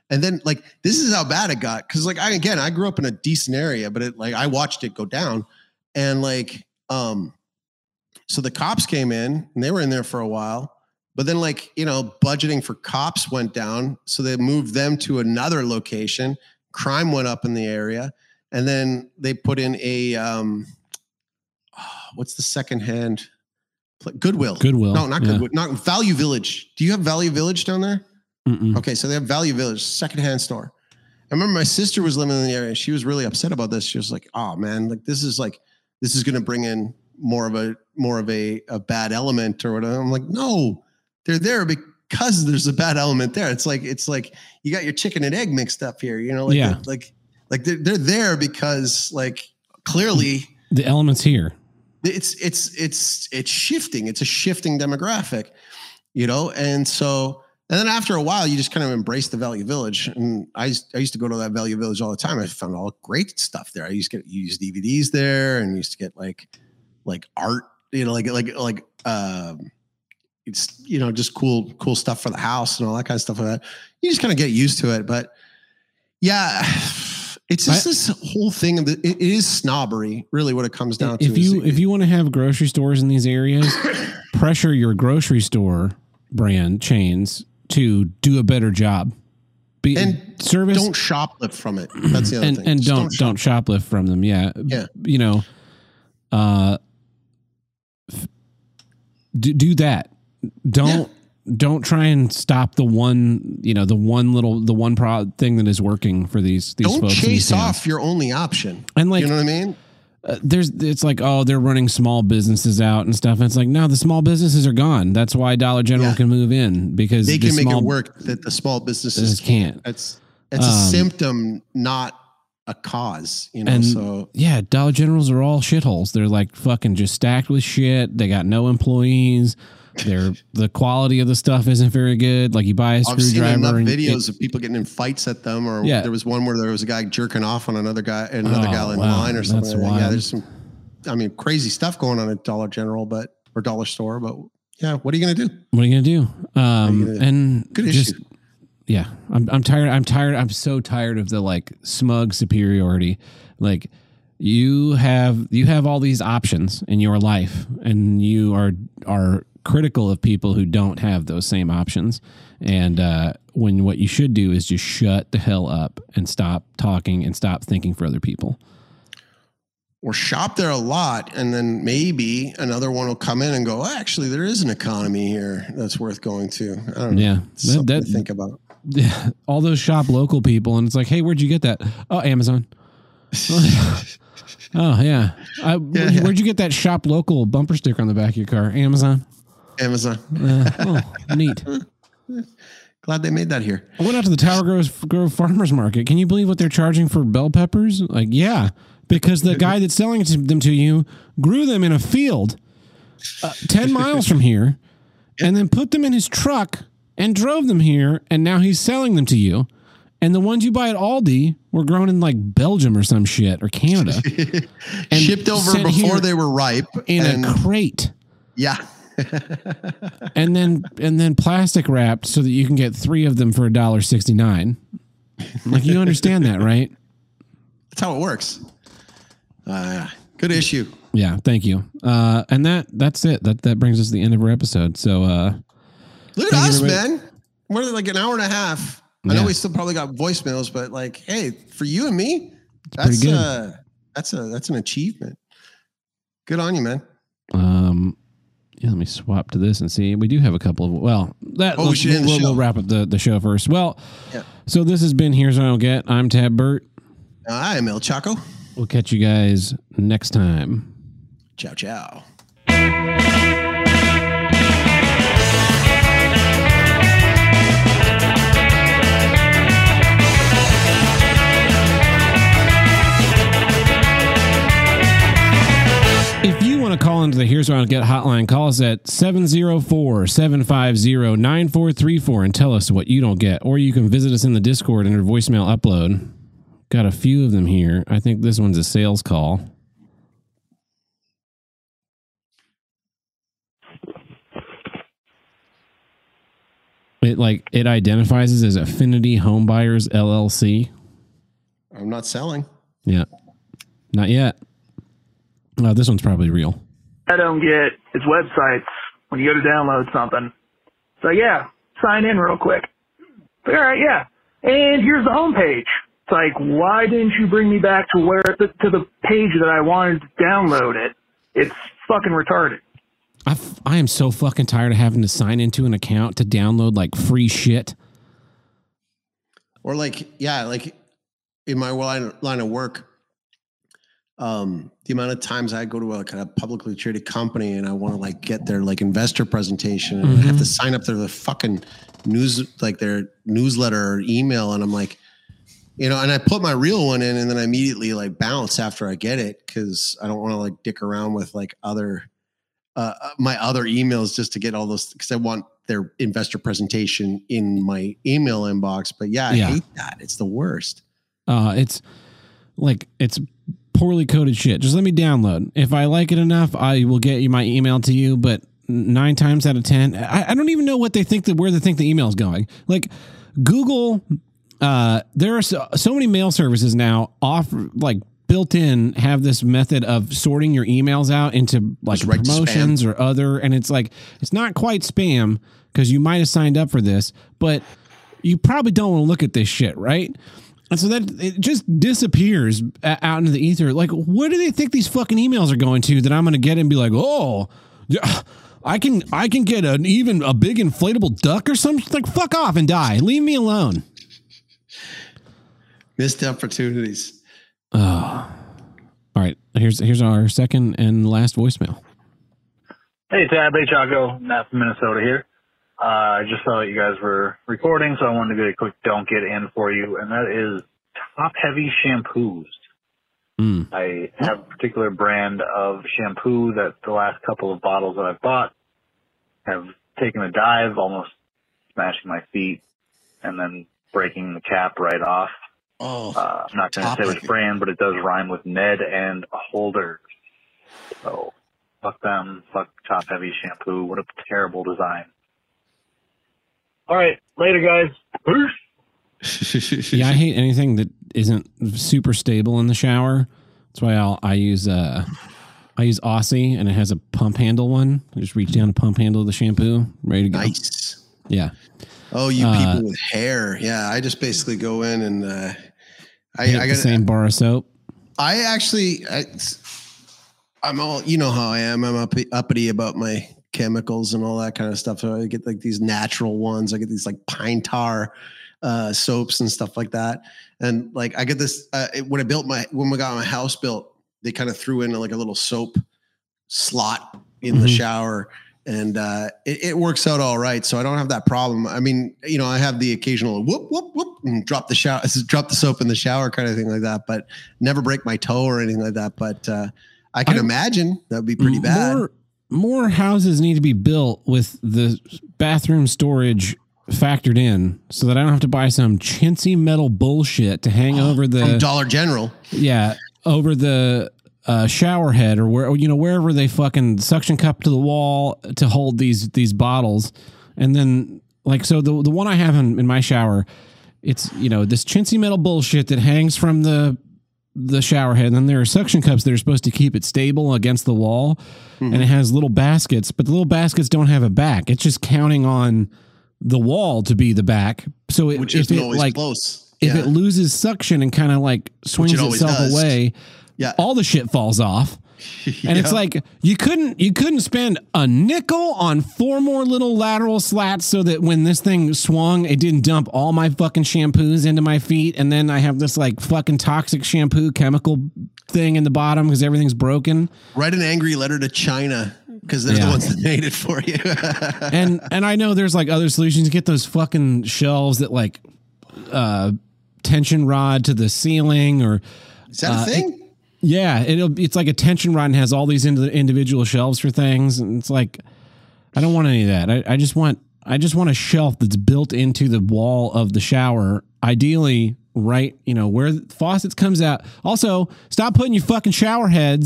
B: And then like, this is how bad it got. Cause like, I, again, I grew up in a decent area, but it like, I watched it go down and like, um, so the cops came in and they were in there for a while, but then like, you know, budgeting for cops went down. So they moved them to another location. Crime went up in the area. And then they put in a, um, what's the secondhand? Goodwill.
A: Goodwill.
B: No, not
A: yeah.
B: Goodwill. Not Value Village. Do you have Value Village down there?
A: Mm-mm.
B: Okay, so they have Value Village, secondhand store. I remember my sister was living in the area. She was really upset about this. She was like, "Oh man, like this is like this is going to bring in more of a more of a, a bad element or whatever." I'm like, "No, they're there because there's a bad element there." It's like it's like you got your chicken and egg mixed up here. You know, like
A: yeah.
B: like like they're, they're there because like clearly
A: the elements here.
B: It's it's it's it's shifting. It's a shifting demographic, you know, and so. And then after a while, you just kind of embrace the Value Village. And I, I used to go to that Value Village all the time. I found all great stuff there. I used to get use D V Ds there, and used to get like like art, you know, like like like um, it's you know just cool cool stuff for the house and all that kind of stuff like that. You just kind of get used to it. But yeah, it's just I, this whole thing. Of the, it is snobbery, really, what it comes down
A: if
B: to.
A: You
B: is,
A: if you want to have grocery stores in these areas, pressure your grocery store brand chains to do a better job. Be,
B: and
A: service.
B: Don't shoplift from it. That's the other
A: and,
B: thing.
A: And don't don't, don't shoplift from them. Yeah.
B: Yeah.
A: You know, uh, do, do that. Don't yeah. don't try and stop the one, you know, the one little the one pro thing that is working for these these
B: don't
A: folks.
B: Don't chase off your only option.
A: And like,
B: you know what I mean?
A: Uh, there's it's like, oh, they're running small businesses out and stuff. And it's like, no, the small businesses are gone. That's why Dollar General yeah. can move in, because
B: they can
A: the
B: make
A: small,
B: it work that the small businesses
A: can't.
B: It's it's um, a symptom, not a cause, you know.
A: And
B: so
A: yeah, Dollar Generals are all shitholes. They're like fucking just stacked with shit. They got no employees. They're the quality of the stuff isn't very good. Like you buy a
B: I've
A: screwdriver.
B: I've seen enough
A: and
B: videos
A: it,
B: of people getting in fights at them, or
A: yeah.
B: there was one where there was a guy jerking off on another guy, another
A: oh,
B: guy in
A: wow.
B: line or something.
A: That's
B: like that.
A: wild.
B: Yeah, there's some, I mean, crazy stuff going on at Dollar General, but or Dollar Store. But yeah, what are you gonna do?
A: What are you gonna do? Um, gonna do? And
B: good
A: just,
B: issue.
A: Yeah, I'm I'm tired. I'm tired. I'm so tired of the like smug superiority. Like you have you have all these options in your life, and you are are critical of people who don't have those same options. And uh, when what you should do is just shut the hell up and stop talking and stop thinking for other people.
B: Or shop there a lot, and then maybe another one will come in and go, oh, actually, there is an economy here that's worth going to. I don't know.
A: Yeah,
B: that, that to think about.
A: Yeah, all those shop local people, and it's like, hey, where'd you get that? Oh, Amazon. Oh yeah, I,
B: yeah,
A: where'd,
B: yeah.
A: where'd you get that shop local bumper sticker on the back of your car? Amazon.
B: Amazon.
A: Uh, oh, neat.
B: Glad they made that here.
A: I went out to the Tower Grove, Grove Farmers Market. Can you believe what they're charging for bell peppers? Like, yeah, because the guy that's selling them to you grew them in a field uh, ten miles from here, and then put them in his truck and drove them here, and now he's selling them to you. And the ones you buy at Aldi were grown in like Belgium or some shit, or Canada.
B: And shipped over before they were ripe.
A: In
B: and,
A: a crate.
B: Yeah.
A: and then and then plastic wrapped so that you can get three of them for a dollar sixty nine. Like, you understand that, right?
B: That's how it works. Uh, good issue.
A: Yeah, thank you. Uh, and that that's it. That that brings us to the end of our episode. So uh,
B: look at us, man. We're like an hour and a half. I yeah. know we still probably got voicemails, but like, hey, for you and me,
A: it's
B: that's
A: pretty good.
B: Uh, that's a that's an achievement. Good on you, man.
A: Um. Yeah, let me swap to this and see. We do have a couple of, well, that,
B: oh, we should
A: we'll, we'll wrap up the, the show first. Well, yeah. So this has been Here's What I Don't Get. I'm Tab Burt.
B: I'm El Chaco.
A: We'll catch you guys next time.
B: Ciao, ciao.
A: If you want to call into the Here's What I Don't Get hotline, call us at seven oh four, seven five oh, nine four three four and tell us what you don't get. Or you can visit us in the Discord under voicemail upload. Got a few of them here. I think this one's a sales call. It like it identifies as Affinity Home Buyers L L C.
B: I'm not selling.
A: Yeah, not yet. Oh, this one's probably real.
C: I don't get is websites when you go to download something. So yeah, sign in real quick. All right, yeah. And here's the home page. It's like, why didn't you bring me back to where to the page that I wanted to download it? It's fucking retarded.
A: I, f- I am so fucking tired of having to sign into an account to download like free shit.
B: Or like, yeah, like in my line, line of work, um, the amount of times I go to a kind of publicly traded company and I want to like get their like investor presentation and mm-hmm. I have to sign up their the fucking news, like their newsletter or email. And I'm like, you know, and I put my real one in and then I immediately like bounce after I get it because I don't want to like dick around with like other, uh, my other emails just to get all those because I want their investor presentation in my email inbox. But yeah, I yeah. hate that. It's the worst.
A: Uh, it's like, it's poorly coded shit. Just let me download. If I like it enough, I will get you my email to you. But nine times out of ten, I, I don't even know what they think that where they think the email is going. Like Google. Uh, there are so, so many mail services now off like built in have this method of sorting your emails out into like right promotions or other. And it's like, it's not quite spam because you might've signed up for this, but you probably don't want to look at this shit. Right. And so that it just disappears out into the ether. Like, what do they think these fucking emails are going to that I'm going to get and be like, oh, yeah, I can, I can get an even a big inflatable duck or something. Like, fuck off and die. Leave me alone.
B: Missed opportunities.
A: Oh. All right. Here's here's our second and last voicemail.
C: Hey, Tab. Hey, Chaco. Matt from Minnesota here. Uh, I just saw that you guys were recording, so I wanted to get a quick don't get in for you, and that is top-heavy shampoos.
A: Mm.
C: I have a particular brand of shampoo that the last couple of bottles that I've bought have taken a dive, almost smashing my feet, and then breaking the cap right off.
B: Oh,
C: uh, I'm not going to say which brand, but it does rhyme with Ned and Holders. So, fuck them. Fuck Top Heavy Shampoo. What a terrible design. All right. Later, guys. Peace.
A: Yeah, I hate anything that isn't super stable in the shower. That's why I'll, I use uh, I use Aussie, and it has a pump handle one. I just reach down to pump handle the shampoo. Ready to go.
B: Nice.
A: Yeah.
B: Oh, you people
A: uh,
B: with hair. Yeah, I just basically go in and uh, I, I got
A: the same bar of soap.
B: I actually, I, I'm all, you know how I am. I'm up, uppity about my chemicals and all that kind of stuff. So I get like these natural ones. I get these like pine tar uh, soaps and stuff like that. And like I get this, uh, when I built my, when we got my house built, they kind of threw in like a little soap slot in mm-hmm. the shower. And uh, it, it works out all right, so I don't have that problem. I mean, you know, I have the occasional whoop whoop whoop and drop the shower, drop the soap in the shower, kind of thing like that. But never break my toe or anything like that. But uh, I can I, imagine that would be pretty bad.
A: More, more houses need to be built with the bathroom storage factored in, so that I don't have to buy some chintzy metal bullshit to hang oh, over the
B: from Dollar General.
A: Yeah, over the. Uh, shower head or where you know wherever they fucking suction cup to the wall to hold these these bottles, and then like so the the one I have in, in my shower, it's you know this chintzy metal bullshit that hangs from the the shower head, and then there are suction cups that are supposed to keep it stable against the wall, mm-hmm. and it has little baskets, but the little baskets don't have a back. It's just counting on the wall to be the back. So it,
B: which
A: if
B: isn't
A: it
B: always
A: like
B: close.
A: if
B: yeah.
A: it loses suction and kind of like swings it itself
B: does.
A: away.
B: Yeah.
A: All the shit falls off. And yep. It's like you couldn't you couldn't spend a nickel on four more little lateral slats so that when this thing swung, it didn't dump all my fucking shampoos into my feet, and then I have this like fucking toxic shampoo chemical thing in the bottom because everything's broken.
B: Write an angry letter to China because they're yeah. the ones that made it for you.
A: and and I know there's like other solutions. Get those fucking shelves that like uh, tension rod to the ceiling or
B: is that uh, a thing? It,
A: Yeah, it'll, it's like a tension rod and has all these ind- individual shelves for things, and it's like I don't want any of that. I, I just want I just want a shelf that's built into the wall of the shower, ideally right, you know, where the faucets comes out. Also, stop putting your fucking shower heads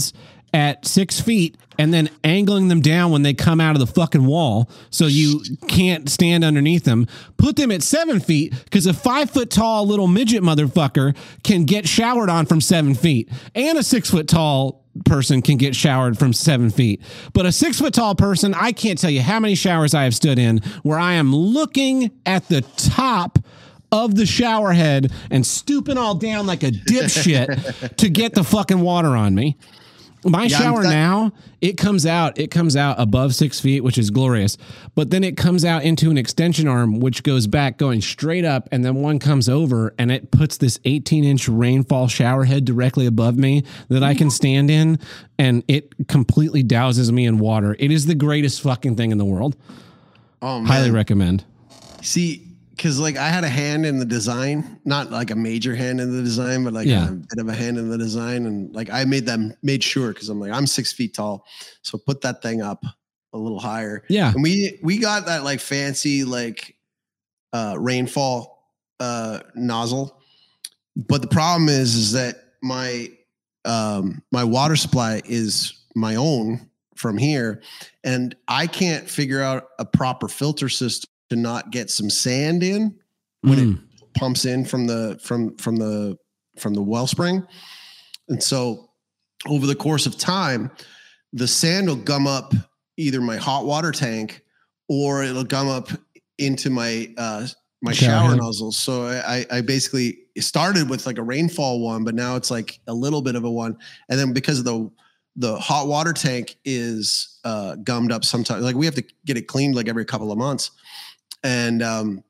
A: at six feet and then angling them down when they come out of the fucking wall so you can't stand underneath them. Put them at seven feet because a five foot tall little midget motherfucker can get showered on from seven feet, and a six foot tall person can get showered from seven feet. But a six foot tall person, I can't tell you how many showers I have stood in where I am looking at the top of the shower head and stooping all down like a dipshit to get the fucking water on me. My
B: yeah,
A: shower
B: that-
A: now, it comes out, it comes out above six feet, which is glorious. But then it comes out into an extension arm, which goes back going straight up. And then one comes over and it puts this eighteen inch rainfall shower head directly above me that I can stand in. And it completely douses me in water. It is the greatest fucking thing in the world.
B: Oh, man.
A: Highly recommend.
B: See, because like I had a hand in the design, not like a major hand in the design, but like
A: Yeah.
B: a bit of a hand in the design. And like I made them made sure because I'm like, I'm six feet tall. So put that thing up a little higher.
A: Yeah.
B: And we we got that like fancy like uh rainfall uh nozzle. But the problem is is that my um my water supply is my own from here. And I can't figure out a proper filter system to not get some sand in when
A: Mm.
B: it pumps in from the from from the from the wellspring. And so over the course of time, the sand will gum up either my hot water tank or it'll gum up into my uh my
A: Shower
B: shower
A: head.
B: nozzles. So I I basically started with like a rainfall one, but now it's like a little bit of a one. And then because of the the hot water tank is uh gummed up sometimes, like we have to get it cleaned like every couple of months. And um,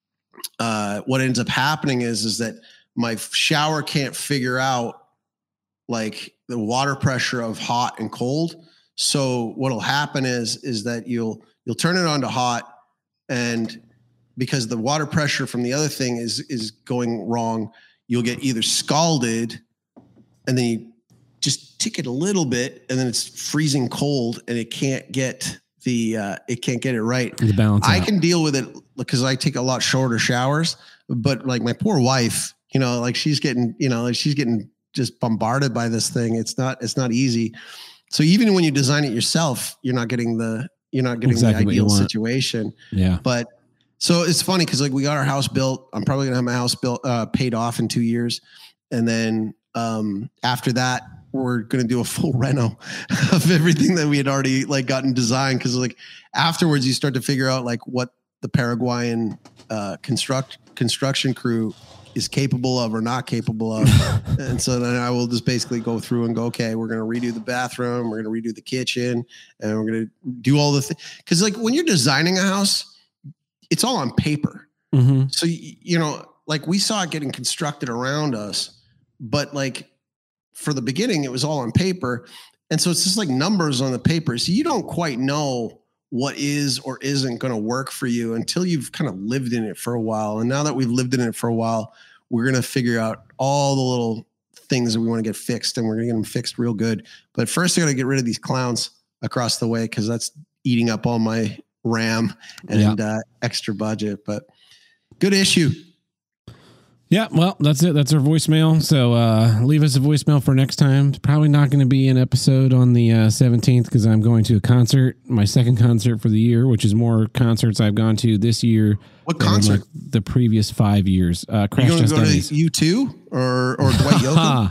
B: uh, what ends up happening is, is that my shower can't figure out like the water pressure of hot and cold. So what'll happen is, is that you'll, you'll turn it on to hot, and because the water pressure from the other thing is, is going wrong, you'll get either scalded and then you just tick it a little bit and then it's freezing cold and it can't get the uh it can't get it right.
A: The balance
B: I
A: out.
B: can deal with it because I take a lot shorter showers, but like my poor wife, you know, like she's getting, you know, like she's getting just bombarded by this thing. It's not, it's not easy. So even when you design it yourself, you're not getting the, you're not getting
A: Exactly
B: the
A: what you
B: ideal
A: want.
B: situation.
A: Yeah.
B: But so it's funny because like we got our house built. I'm probably gonna have my house built, uh, paid off in two years, and then um, after that, we're gonna do a full reno of everything that we had already like gotten designed. Because like afterwards, you start to figure out like what the Paraguayan uh, construct construction crew is capable of or not capable of. And so then I will just basically go through and go, okay, we're going to redo the bathroom. We're going to redo the kitchen, and we're going to do all the things. Cause like when you're designing a house, it's all on paper.
A: Mm-hmm.
B: So, you know, like we saw it getting constructed around us, but like for the beginning, it was all on paper. And so it's just like numbers on the paper. So you don't quite know what is or isn't going to work for you until you've kind of lived in it for a while. And now that we've lived in it for a while, we're going to figure out all the little things that we want to get fixed, and we're going to get them fixed real good. But first I got to get rid of these clowns across the way, because that's eating up all my RAM and yeah. uh, extra budget. But good issue.
A: Yeah, well, that's it. That's our voicemail. So uh, leave us a voicemail for next time. It's probably not going to be an episode on the uh, seventeenth because I'm going to a concert, my second concert for the year, which is more concerts I've gone to this year.
B: What concert?
A: Like the previous five years. Uh, Crash
B: you going
A: Test
B: to go
A: Dummies.
B: to U two or, or Dwight Yoakam?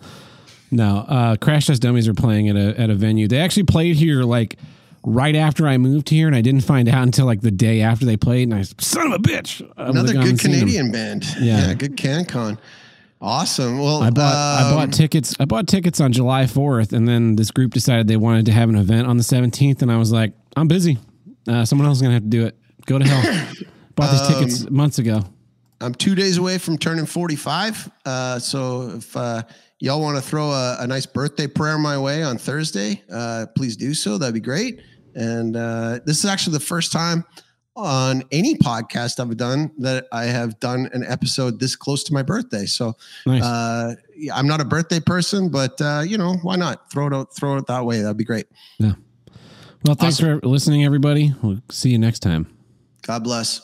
A: No, uh, Crash Test Dummies are playing at a at a venue. They actually played here like right after I moved here, and I didn't find out until like the day after they played. And I was, son of a bitch.
B: Another good Canadian band.
A: Yeah.
B: yeah, good CanCon. Awesome. Well,
A: I bought um, I bought tickets. I bought tickets on July fourth, and then this group decided they wanted to have an event on the seventeenth, and I was like, I'm busy. Uh, someone else is gonna have to do it. Go to hell. Bought these
B: um,
A: tickets months ago.
B: I'm two days away from turning forty-five. Uh, so if uh, y'all want to throw a, a nice birthday prayer my way on Thursday, uh, please do so. That'd be great. And uh, this is actually the first time on any podcast I've done that I have done an episode this close to my birthday. So
A: Nice.
B: uh, yeah, I'm not a birthday person, but uh, you know, why not throw it out, throw it that way? That'd be great.
A: Yeah. Well, thanks
B: Awesome.
A: for listening, everybody. We'll see you next time.
B: God bless.